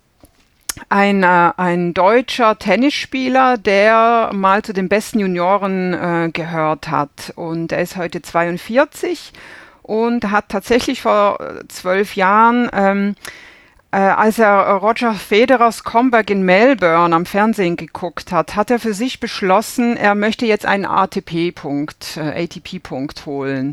ein deutscher Tennisspieler, der mal zu den besten Junioren gehört hat. Und er ist heute 42 und hat tatsächlich vor 12 Jahren als er Roger Federers Comeback in Melbourne am Fernsehen geguckt hat, hat er für sich beschlossen, er möchte jetzt einen ATP-Punkt holen,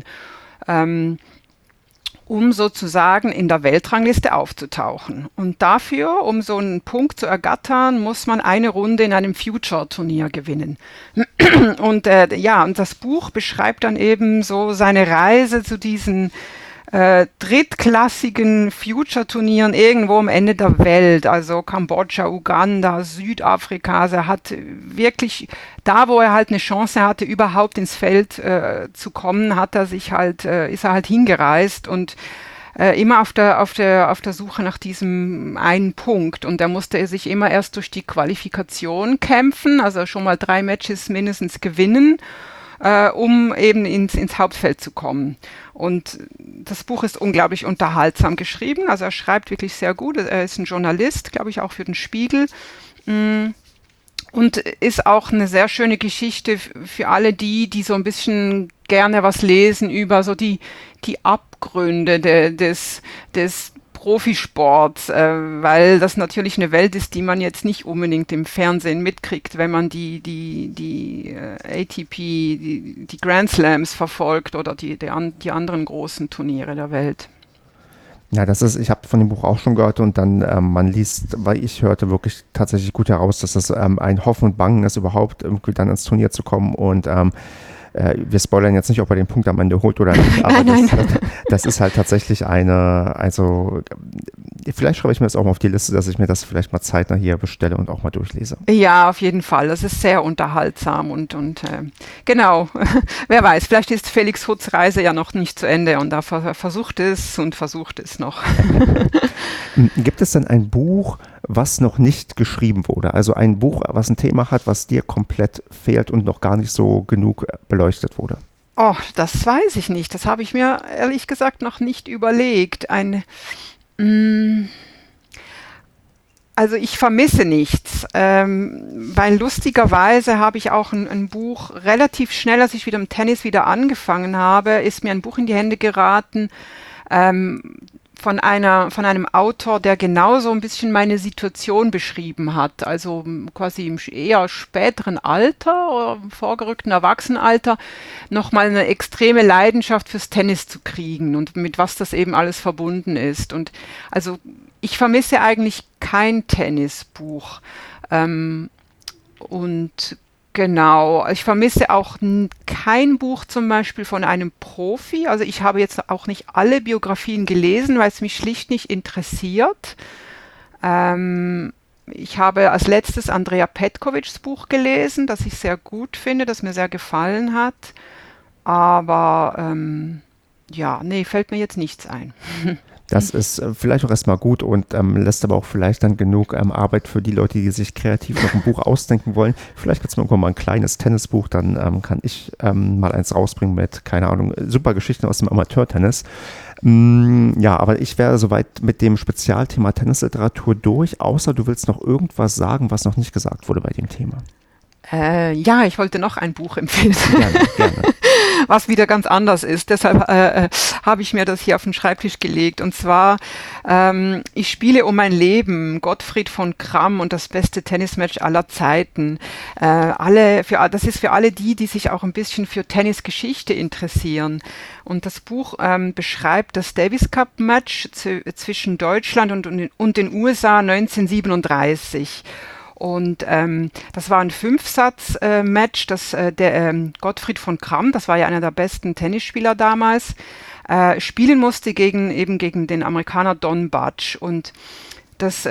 um sozusagen in der Weltrangliste aufzutauchen. Und dafür, um so einen Punkt zu ergattern, muss man eine Runde in einem Future-Turnier gewinnen. Und und das Buch beschreibt dann eben so seine Reise zu diesen drittklassigen Future-Turnieren irgendwo am Ende der Welt, also Kambodscha, Uganda, Südafrika. Also er hat wirklich, da wo er halt eine Chance hatte, überhaupt ins Feld zu kommen, ist er halt hingereist und immer auf der Suche nach diesem einen Punkt. Und da musste er sich immer erst durch die Qualifikation kämpfen, also schon mal 3 Matches mindestens gewinnen, um eben ins Hauptfeld zu kommen. Und das Buch ist unglaublich unterhaltsam geschrieben. Also er schreibt wirklich sehr gut. Er ist ein Journalist, glaube ich, auch für den Spiegel. Und ist auch eine sehr schöne Geschichte für alle die so ein bisschen gerne was lesen über so die Abgründe des Profisport, weil das natürlich eine Welt ist, die man jetzt nicht unbedingt im Fernsehen mitkriegt, wenn man die ATP, die Grand Slams verfolgt oder die anderen großen Turniere der Welt. Ja, ich habe von dem Buch auch schon gehört und dann man liest, weil ich hörte wirklich tatsächlich gut heraus, dass das ein Hoffen und Bangen ist, überhaupt irgendwie dann ins Turnier zu kommen und wir spoilern jetzt nicht, ob er den Punkt am Ende holt oder nicht, aber das ist halt tatsächlich also vielleicht schreibe ich mir das auch mal auf die Liste, dass ich mir das vielleicht mal zeitnah hier bestelle und auch mal durchlese. Ja, auf jeden Fall. Das ist sehr unterhaltsam und genau, wer weiß, vielleicht ist Felix Hutts Reise ja noch nicht zu Ende und da versucht es noch. Gibt es denn ein Buch, was noch nicht geschrieben wurde? Also ein Buch, was ein Thema hat, was dir komplett fehlt und noch gar nicht so genug beleuchtet wurde? Oh, das weiß ich nicht. Das habe ich mir ehrlich gesagt noch nicht überlegt. Also ich vermisse nichts, weil lustigerweise habe ich auch ein Buch relativ schnell, als ich wieder im Tennis wieder angefangen habe, ist mir ein Buch in die Hände geraten, von einem Autor, der genauso ein bisschen meine Situation beschrieben hat, also quasi im eher späteren Alter oder im vorgerückten Erwachsenenalter nochmal eine extreme Leidenschaft fürs Tennis zu kriegen und mit was das eben alles verbunden ist. Und also ich vermisse eigentlich kein Tennisbuch. Und genau, ich vermisse auch kein Buch zum Beispiel von einem Profi. Also ich habe jetzt auch nicht alle Biografien gelesen, weil es mich schlicht nicht interessiert. Ich habe als letztes Andrea Petkovics Buch gelesen, das ich sehr gut finde, das mir sehr gefallen hat. Aber fällt mir jetzt nichts ein. Das ist vielleicht auch erstmal gut und lässt aber auch vielleicht dann genug Arbeit für die Leute, die sich kreativ noch ein Buch ausdenken wollen. Vielleicht gibt es mir irgendwann mal ein kleines Tennisbuch, dann kann ich mal eins rausbringen mit, keine Ahnung, super Geschichten aus dem Amateurtennis. Ja, aber ich wäre soweit mit dem Spezialthema Tennisliteratur durch, außer du willst noch irgendwas sagen, was noch nicht gesagt wurde bei dem Thema. Ja, ich wollte noch ein Buch empfehlen, Gerne, gerne. was wieder ganz anders ist. Deshalb habe ich mir das hier auf den Schreibtisch gelegt. Und zwar, ich spiele um mein Leben, Gottfried von Cramm und das beste Tennismatch aller Zeiten. Das ist für alle die sich auch ein bisschen für Tennisgeschichte interessieren. Und das Buch beschreibt das Davis Cup Match zwischen Deutschland und den USA 1937. Und das war ein Fünfsatz-Match, der Gottfried von Cramm, das war ja einer der besten Tennisspieler damals, spielen musste gegen den Amerikaner Don Budge. Und das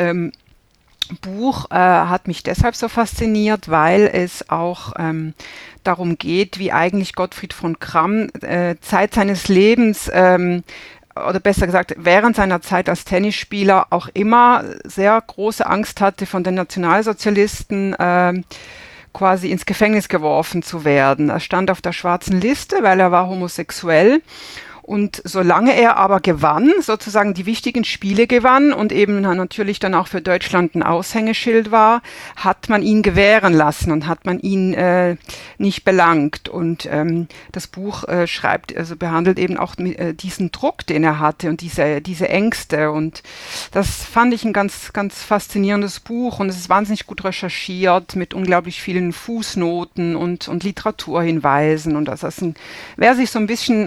Buch hat mich deshalb so fasziniert, weil es auch darum geht, wie eigentlich Gottfried von Cramm Zeit seines Lebens oder besser gesagt, während seiner Zeit als Tennisspieler auch immer sehr große Angst hatte, von den Nationalsozialisten quasi ins Gefängnis geworfen zu werden. Er stand auf der schwarzen Liste, weil er war homosexuell. Und solange er aber gewann, sozusagen die wichtigen Spiele gewann und eben natürlich dann auch für Deutschland ein Aushängeschild war, hat man ihn gewähren lassen und hat man ihn nicht belangt. Und das Buch behandelt eben auch diesen Druck, den er hatte und diese Ängste. Und das fand ich ein ganz, ganz faszinierendes Buch. Und es ist wahnsinnig gut recherchiert mit unglaublich vielen Fußnoten und Literaturhinweisen. Und wer sich so ein bisschen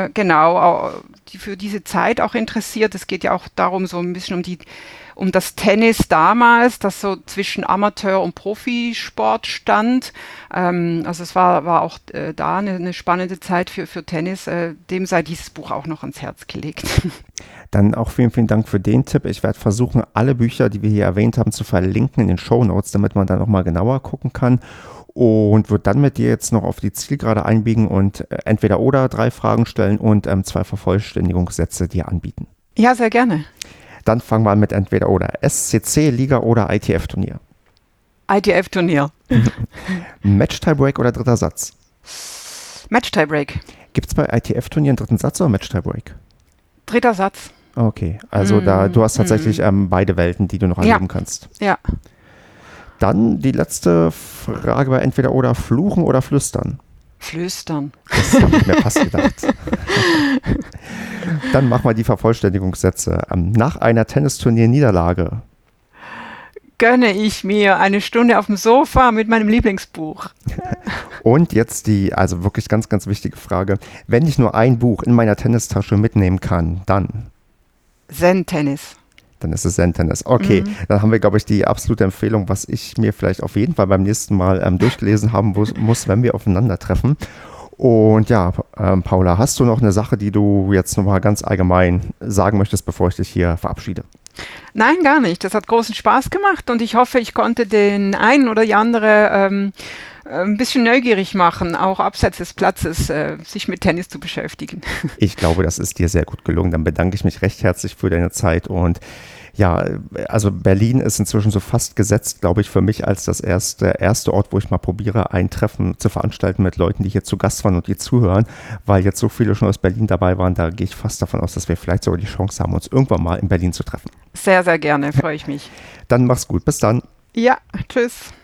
für diese Zeit auch interessiert. Es geht ja auch darum, so ein bisschen um das Tennis damals, das so zwischen Amateur- und Profisport stand. Also es war auch da eine spannende Zeit für Tennis. Dem sei dieses Buch auch noch ans Herz gelegt. Dann auch vielen, vielen Dank für den Tipp. Ich werde versuchen, alle Bücher, die wir hier erwähnt haben, zu verlinken in den Shownotes, damit man dann auch mal genauer gucken kann. Und würde dann mit dir jetzt noch auf die Zielgerade einbiegen und entweder oder 3 Fragen stellen und 2 Vervollständigungssätze dir anbieten. Ja, sehr gerne. Dann fangen wir an mit entweder oder. SCC, Liga oder ITF-Turnier? ITF-Turnier. Match-Tiebreak oder dritter Satz? Match-Tiebreak. Gibt es bei ITF-Turnieren dritten Satz oder Match-Tiebreak? Dritter Satz. Okay, also du hast tatsächlich beide Welten, die du noch erleben kannst. Ja. Dann die letzte Frage bei entweder oder, fluchen oder flüstern? Flüstern. Das habe ich mir fast gedacht. Dann machen wir die Vervollständigungssätze. Nach einer Tennisturnier-Niederlage gönne ich mir eine Stunde auf dem Sofa mit meinem Lieblingsbuch. Und jetzt also wirklich ganz, ganz wichtige Frage. Wenn ich nur ein Buch in meiner Tennistasche mitnehmen kann, dann? Zen-Tennis. Dann ist es Zen-Tennis. Okay, dann haben wir, glaube ich, die absolute Empfehlung, was ich mir vielleicht auf jeden Fall beim nächsten Mal durchgelesen haben muss, wenn wir aufeinandertreffen. Und ja, Paula, hast du noch eine Sache, die du jetzt nochmal ganz allgemein sagen möchtest, bevor ich dich hier verabschiede? Nein, gar nicht. Das hat großen Spaß gemacht und ich hoffe, ich konnte den einen oder die andere ein bisschen neugierig machen, auch abseits des Platzes sich mit Tennis zu beschäftigen. Ich glaube, das ist dir sehr gut gelungen. Dann bedanke ich mich recht herzlich für deine Zeit und ja, also Berlin ist inzwischen so fast gesetzt, glaube ich, für mich als das erste Ort, wo ich mal probiere, ein Treffen zu veranstalten mit Leuten, die hier zu Gast waren und die zuhören, weil jetzt so viele schon aus Berlin dabei waren, da gehe ich fast davon aus, dass wir vielleicht sogar die Chance haben, uns irgendwann mal in Berlin zu treffen. Sehr, sehr gerne, freue ich mich. Dann mach's gut, bis dann. Ja, tschüss.